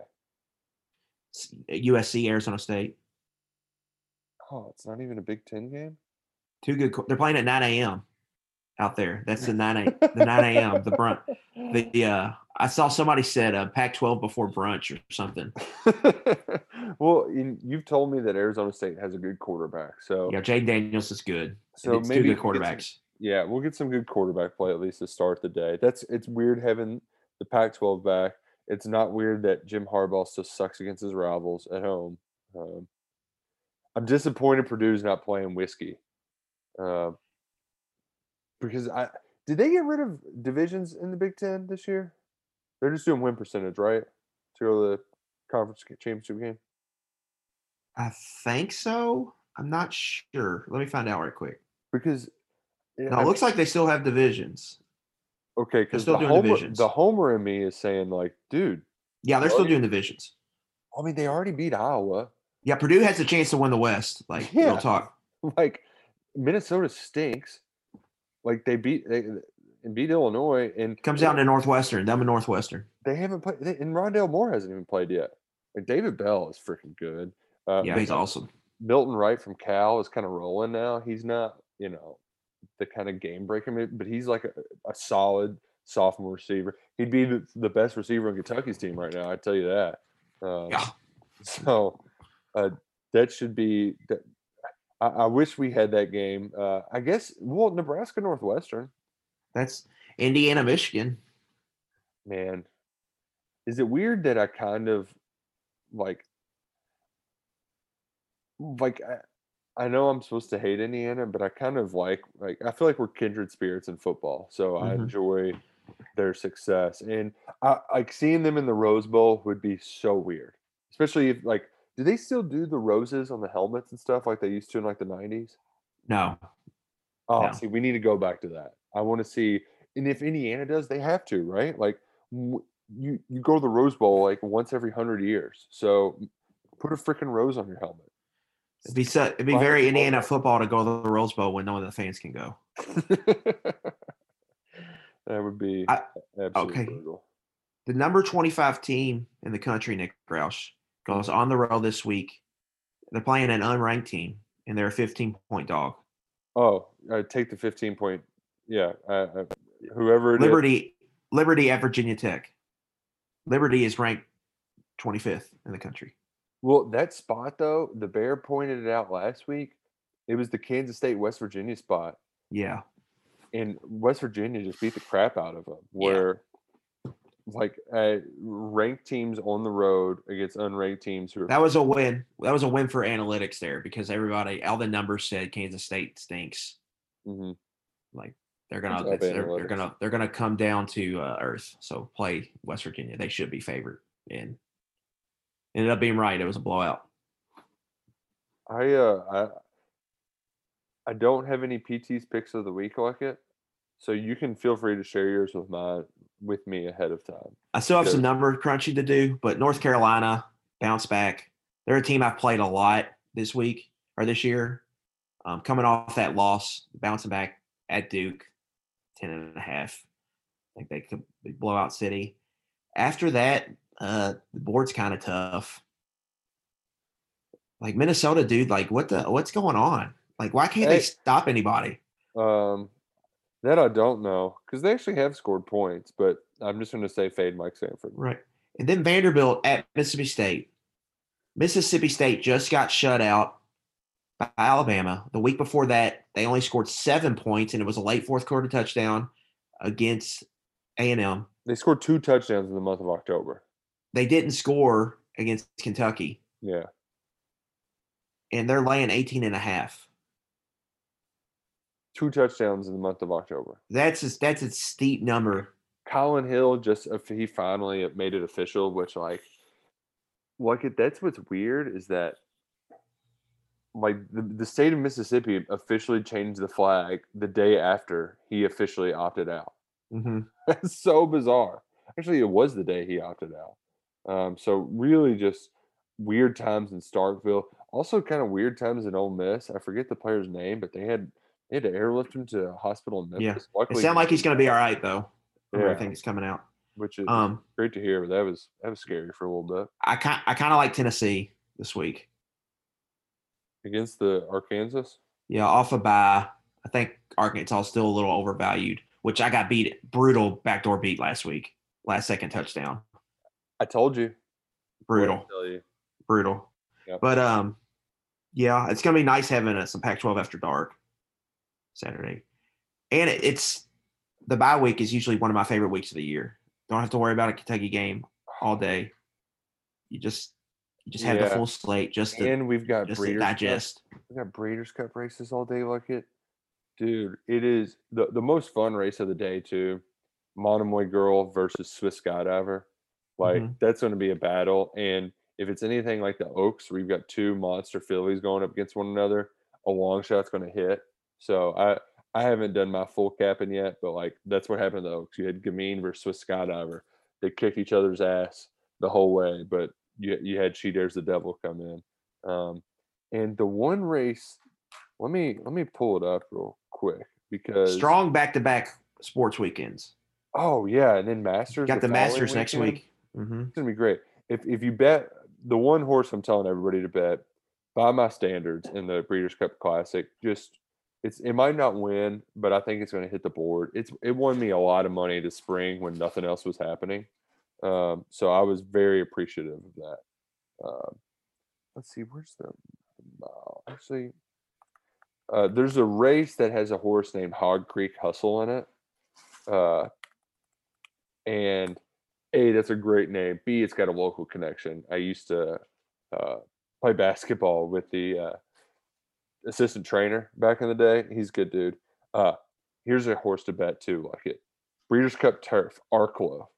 U S C, Arizona State. Oh, it's not even a Big Ten game. Two good. co- They're playing at nine a.m. out there. That's the nine a the nine a.m. the brunch. The uh, I saw somebody said uh, Pac twelve before brunch or something. Well, in, you've told me that Arizona State has a good quarterback, so Yeah, Jaden Daniels is good. so it's maybe two good we'll get some- quarterbacks. yeah, we'll get some good quarterback play at least to start the day. That's it's weird having the Pac twelve back. It's not weird that Jim Harbaugh still sucks against his rivals at home. Um, I'm disappointed Purdue's not playing whiskey, uh, because I did they get rid of divisions in the Big Ten this year? They're just doing win percentage, right, to go to the conference championship game. I think so. I'm not sure. Let me find out right quick. Because No, it looks like they still have divisions. okay, because still the doing homer, divisions. the homer in me is saying like, dude, Yeah, they're They still already- doing divisions. I mean, they already beat Iowa. Yeah, Purdue has a chance to win the West. Like, Yeah. real talk. Like Minnesota stinks. Like they beat they and beat Illinois, and Comes down to Northwestern. Them and Northwestern. they haven't played. They, and Rondale Moore hasn't even played yet. Like David Bell is freaking good. Uh, Yeah, he's awesome. Milton Wright from Cal is kind of rolling now. He's not, you know, the kind of game breaker, but he's like a, a solid sophomore receiver. He'd be the, the best receiver on Kentucky's team right now. I tell you that. Um, Yeah. So uh, that should be. That, I, I wish we had that game. Uh, I guess. Well, Nebraska Northwestern. That's Indiana, Michigan. Man, is it weird that I kind of like like I, I know I'm supposed to hate Indiana, but I kind of like like I feel like we're kindred spirits in football. So I Mhm. enjoy their success. And I like seeing them in the Rose Bowl would be so weird. Especially if like do they still do the roses on the helmets and stuff like they used to in like the nineties? No. Oh, No. see, we need to go back to that. I want to see, and if Indiana does, they have to, right? Like, w- you you go to the Rose Bowl like once every hundred years. So, put Put a freaking rose on your helmet. It'd be so, it'd be Fly very the Indiana ball. football to go to the Rose Bowl when no one of the fans can go. That would be I- absolutely okay. brutal. The number twenty-five team in the country, Nick Roush, goes on the road this week. They're playing an unranked team, and they're a fifteen-point dog. Oh, I take the fifteen point. Yeah, I, I, whoever it is. Liberty, Liberty at Virginia Tech. Liberty is ranked twenty-fifth in the country. Well, that spot though, the Bear pointed it out last week. It was the Kansas State West Virginia spot, Yeah. and West Virginia just beat the crap out of them. Where, like, uh, ranked teams on the road against unranked teams who are That was a win. That was a win for analytics there because everybody, all the numbers said Kansas State stinks. Mhm. Like they're gonna, Good job, they're, they're analytics. gonna, they're gonna come down to uh, earth. So play West Virginia. They should be favored, and ended up being right. It was a blowout. I uh I I don't have any P T's picks of the week like it, so you can feel free to share yours with mine with me ahead of time. I still have some Good. number crunching to do, but North Carolina bounce back. They're a team I've played a lot this week or this year. Um, coming off that loss, bouncing back at Duke, ten and a half. I think they could be blowout city. After that, uh, the board's kind of tough. Like Minnesota, dude, like what the what's going on? Like, why can't Hey. they stop anybody? Um, that I don't know because they actually have scored points, but I'm just going to say fade Mike Sanford. Right. And then Vanderbilt at Mississippi State. Mississippi State just got shut out by Alabama. The week before that, they only scored seven points, and it was a late fourth quarter touchdown against A and M. They scored two touchdowns in the month of October. They didn't score against Kentucky, Yeah, and they're laying eighteen and a half. two touchdowns in the month of October. That's a, that's a steep number. Colin Hill just if he finally made it official, which like, like it, that's what's weird is that like the, the state of Mississippi officially changed the flag the day after he officially opted out. Mm-hmm. That's so bizarre. Actually, it was the day he opted out. Um, so really just weird times in Starkville. Also kind of weird times in Ole Miss. I forget the player's name, but they had they had to airlift him to a hospital in Yeah. Memphis. It Luckily, sounds like he's going to be all right, though. From Yeah. everything that's coming out. which is Um, great to hear. But that was that was scary for a little bit I kind I kind of like Tennessee this week. against the Arkansas. Yeah, off a bye. I think Arkansas is still a little overvalued, which I got beat brutal backdoor beat last week. Last second touchdown. I told you. What did I Brutal. tell you. Brutal. Yep. But um yeah, it's gonna be nice having uh, some Pac twelve after dark Saturday. And it, it's the bye week is usually one of my favorite weeks of the year. Don't have to worry about a Kentucky game all day. You just you just have the Yeah. full slate just to, And we've got just to Breeders' Cup. digest. We got Breeders' Cup races all day like it. Dude, it is the, the most fun race of the day too. Monomoy Girl versus Swiss Skydiver. Like Mhm. that's going to be a battle. And if it's anything like the Oaks, where you've got two monster fillies going up against one another, a long shot's going to hit. So I I haven't done my full capping yet, but like that's what happened to the Oaks. You had Gamine versus Swiss Skydiver. They kicked each other's ass the whole way, but you you had She Dares the Devil come in. Um, and the one race, let me let me pull it up real quick because Strong back to back sports weekends. Oh yeah, and then Masters. Got the, following Masters next weekend. week. Mm-hmm. It's gonna be great. If if you bet the one horse, I'm telling everybody to bet by my standards in the Breeders' Cup Classic. Just it's it might not win, but I think it's going to hit the board. It's it won me a lot of money this spring when nothing else was happening. Um, so I was very appreciative of that. Um, let's see, where's the uh, actually? Uh, there's a race that has a horse named Hog Creek Hustle in it. Uh, and A, that's a great name. B, it's got a local connection. I used to uh, play basketball with the uh, assistant trainer back in the day. He's a good dude. Uh, here's a horse to bet too, like it. Breeders' Cup Turf, Arklow.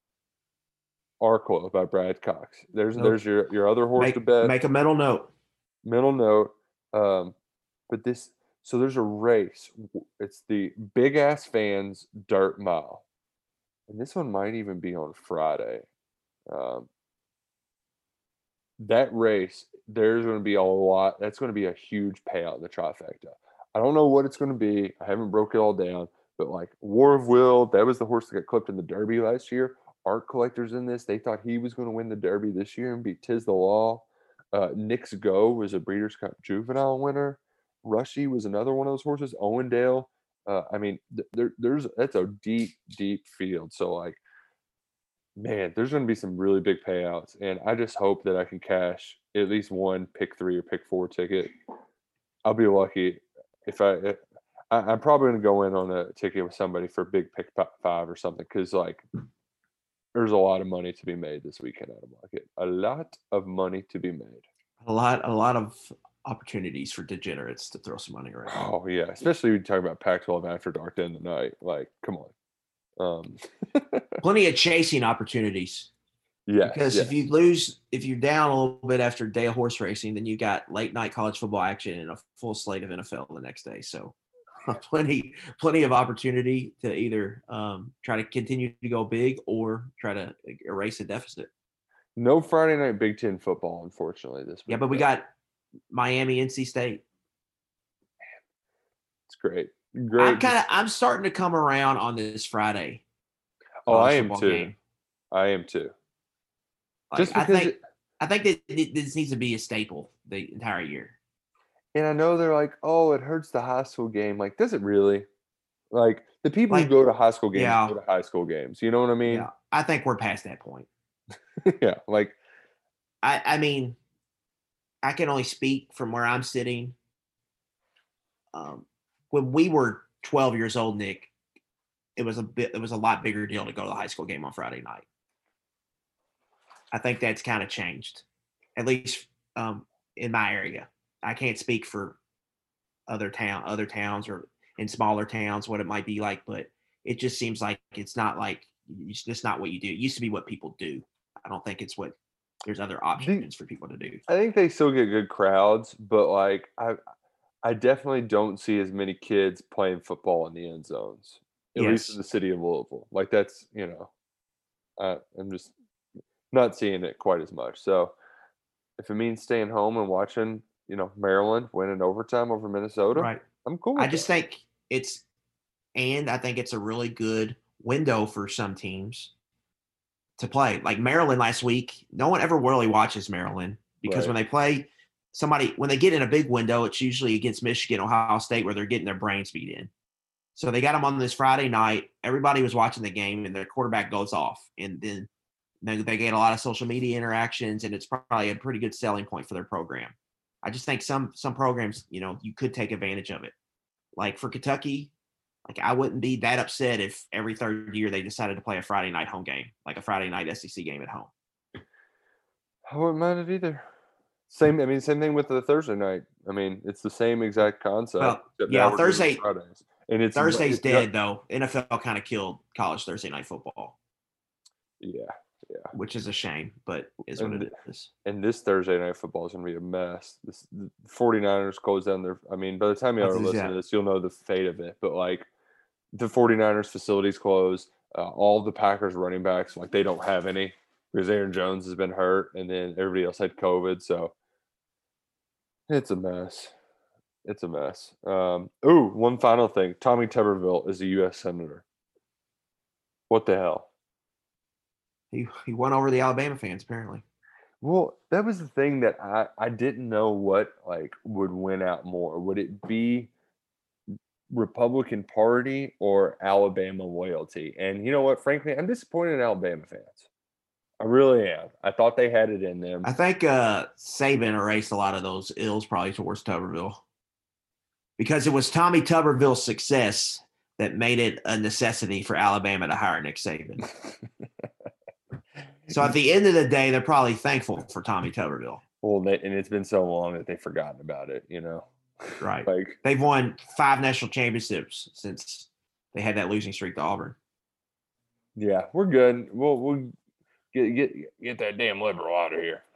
Arklow by Brad Cox. There's Nope. there's your, your other horse Make, to bet. make a mental note. Mental note. Um, but this, so there's a race. It's the Big Ass Fans Dirt Mile. And this one might even be on Friday. Um, that race, there's going to be a lot. That's going to be a huge payout in the trifecta. I don't know what it's going to be. I haven't broke it all down, but like War of Will, that was the horse that got clipped in the Derby last year. Art Collector's in this. They thought he was going to win the Derby this year and beat Tiz the Law. Uh, Nick's Go was a Breeders' Cup Juvenile winner. Rushy was another one of those horses. Owendale. Uh, I mean, th- there, there's that's a deep, deep field. So like, man, there's going to be some really big payouts, and I just hope that I can cash at least one pick three or pick four ticket. I'll be lucky if I. If, I I'm probably going to go in on a ticket with somebody for big pick five or something, because like there's a lot of money to be made this weekend out of market. A lot of money to be made. A lot, a lot of opportunities for degenerates to throw some money around. Oh yeah, especially when you talk about Pac twelve after dark to end the night. Like, come on. Um, Plenty of chasing opportunities. Yeah, because yes. if you lose, if you're down a little bit after a day of horse racing, then you got late night college football action and a full slate of N F L the next day. So, plenty, plenty of opportunity to either um, try to continue to go big or try to erase a deficit. No Friday night Big Ten football, unfortunately, this week. Yeah, but we got Miami, N C State. It's great. Great. I'm kind of, I'm starting to come around on this Friday. Oh, I am football too. game. I am too. Like, Just I because think, it- I think that this needs to be a staple the entire year. And I know they're like, oh, it hurts the high school game. Like, does it really? Like, the people Like, who go to high school games yeah. go to high school games. You know what I mean? Yeah, I think we're past that point. Yeah. Like, I, I mean, I can only speak from where I'm sitting. Um, when we were twelve years old, Nick, it was a bit, it was a lot bigger deal to go to the high school game on Friday night. I think that's kind of changed, at least um, in my area. I can't speak for other town, other towns or in smaller towns, what it might be like, but it just seems like it's not like it's just not what you do. It used to be what people do. I don't think it's what there's other options for people to do. I think they still get good crowds, but like, I, I definitely don't see as many kids playing football in the end zones, at Yes. least in the city of Louisville. Like, that's, you know, I, I'm just not seeing it quite as much. So if it means staying home and watching, you know, Maryland win in overtime over Minnesota, Right. I'm cool with I just that. think it's, and I think it's a really good window for some teams to play. Like Maryland last week, no one ever really watches Maryland because Right. when they play somebody, when they get in a big window, it's usually against Michigan, Ohio State, where they're getting their brains beat in. So they got them on this Friday night. Everybody was watching the game, and their quarterback goes off, and then they, they get a lot of social media interactions, and it's probably a pretty good selling point for their program. I just think some some programs, you know, you could take advantage of it. Like for Kentucky, like I wouldn't be that upset if every third year they decided to play a Friday night home game, like a Friday night S E C game at home. I wouldn't mind it either. Same, I mean, same thing with the Thursday night. I mean, it's the same exact concept. Well, except yeah, now we're doing Thursday- Fridays. And it's Thursday's it's dead though. N F L kind of killed college Thursday night football, Yeah, yeah. which is a shame, but is what And it is. And this Thursday night football is going to be a mess. This, the 49ers close down their – I mean, by the time you That's ever listen exact- to this, you'll know the fate of it. But, like, the 49ers facilities close. Uh, all of the Packers running backs, like, they don't have any because Aaron Jones has been hurt, and then everybody else had COVID. So, it's a mess. It's a mess. Um, ooh, one final thing. Tommy Tuberville is a U S Senator. What the hell? He he won over the Alabama fans apparently. Well, that was the thing that I, I didn't know what like would win out more. Would it be Republican Party or Alabama loyalty? And you know what? Frankly, I'm disappointed in Alabama fans. I really am. I thought they had it in them. I think uh, Saban erased a lot of those ills probably towards Tuberville because it was Tommy Tuberville's success that made it a necessity for Alabama to hire Nick Saban. So at the end of the day, they're probably thankful for Tommy Tuberville. Well, they, and it's been so long that they've forgotten about it, you know? Right. Like, They've won five national championships since they had that losing streak to Auburn. yeah, we're good. We'll, we'll get, get, get that damn liberal out of here.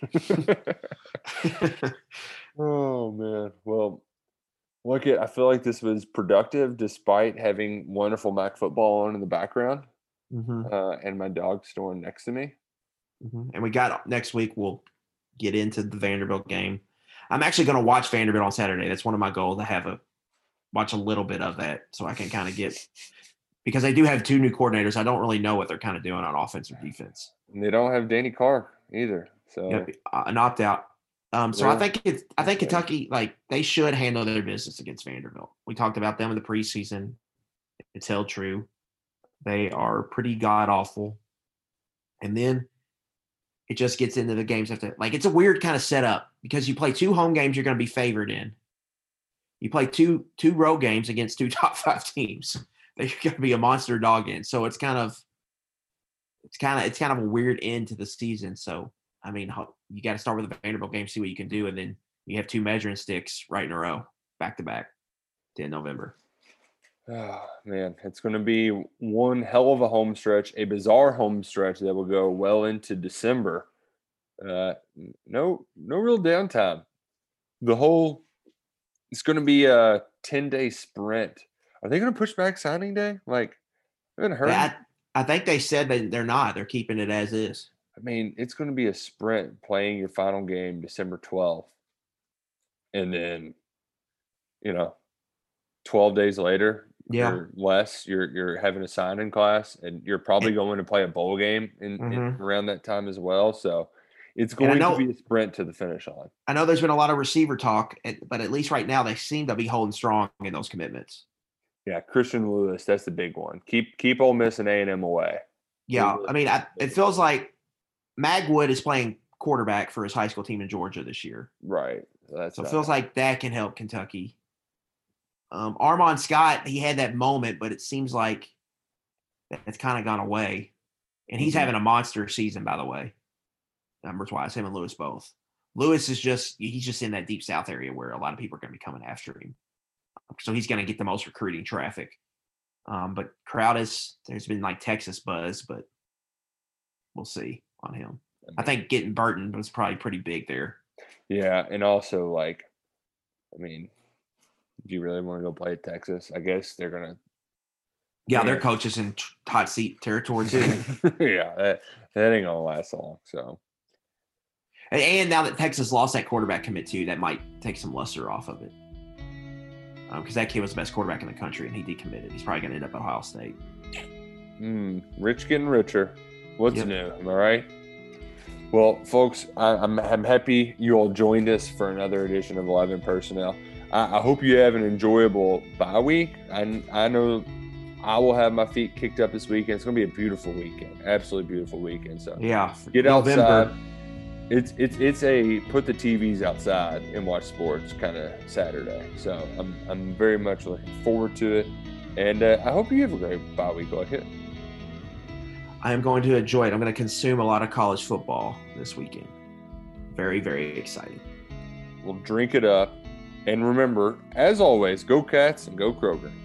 Oh, man. Well, look, at I feel like this was productive despite having wonderful M A C football on in the background Mm-hmm. uh, and my dog snoring next to me. Mm-hmm. And we got next week, we'll get into the Vanderbilt game. I'm actually going to watch Vanderbilt on Saturday. That's one of my goals, to have a watch a little bit of that so I can kind of get – because they do have two new coordinators. I don't really know what they're kind of doing on offense or defense. And they don't have Danny Carr either. So yep, an opt-out. Um, so yeah. I think it's, I think Kentucky, like, they should handle their business against Vanderbilt. We talked about them in the preseason. It's held true. They are pretty god-awful. And then it just gets into the games after. Like, it's a weird kind of setup because you play two home games you're going to be favored in. You play two two road games against two top five teams that you're going to be a monster dog in. So it's kind of it's kind of it's kind of a weird end to the season. So I mean, you got to start with the Vanderbilt game, see what you can do, and then you have two measuring sticks right in a row, back to back, in November. Oh, man, it's going to be one hell of a home stretch, a bizarre home stretch that will go well into December. Uh, no, no real downtime. The whole it's going to be a ten-day sprint. Are they going to push back signing day? Like, I haven't heard. Yeah, I, I think they said that they're not. They're keeping it as is. I mean, it's going to be a sprint playing your final game December twelfth. And then, you know, twelve days later, yeah. or less, you're you're having a signing class, and you're probably and, going to play a bowl game in, mm-hmm. in around that time as well. So it's going know, to be a sprint to the finish line. I know there's been a lot of receiver talk, but at least right now they seem to be holding strong in those commitments. Yeah, Christian Lewis, that's the big one. Keep keep Ole Miss and A and M away. Yeah, I mean, I, it feels like Magwood is playing quarterback for his high school team in Georgia this year. Right. That's so it feels like that can help Kentucky. Um, Armon Scott, he had that moment, but it seems like it's kind of gone away. And he's mm-hmm. having a monster season, by the way. Numbers-wise, him and Lewis both. Lewis is just – he's just in that Deep South area where a lot of people are going to be coming after him. So he's going to get the most recruiting traffic. Um, but Crowdis, there's been like Texas buzz, but we'll see on him. I think getting Burton was probably pretty big there. Yeah, and also, like, I mean, do you really want to go play at Texas? I guess they're going to. Yeah, their coach is in hot seat territory, too. yeah, that, that ain't going to last long, so. And, and now that Texas lost that quarterback commit, too, that might take some luster off of it. Because um, that kid was the best quarterback in the country, and he decommitted. He's probably going to end up at Ohio State. Mm, rich getting richer. What's yep. new? Am I right? Well, folks, I, I'm I'm happy you all joined us for another edition of eleven Personnel. I, I hope you have an enjoyable bye week. I, I know I will have my feet kicked up this weekend. It's going to be a beautiful weekend, absolutely beautiful weekend. So yeah, get November. outside. It's it's it's a put the T Vs outside and watch sports kind of Saturday. So I'm I'm very much looking forward to it, and uh, I hope you have a great bye week like it. I am going to enjoy it. I'm going to consume a lot of college football this weekend. Very, very excited. We'll drink it up. And remember, as always, go Cats and go Kroger.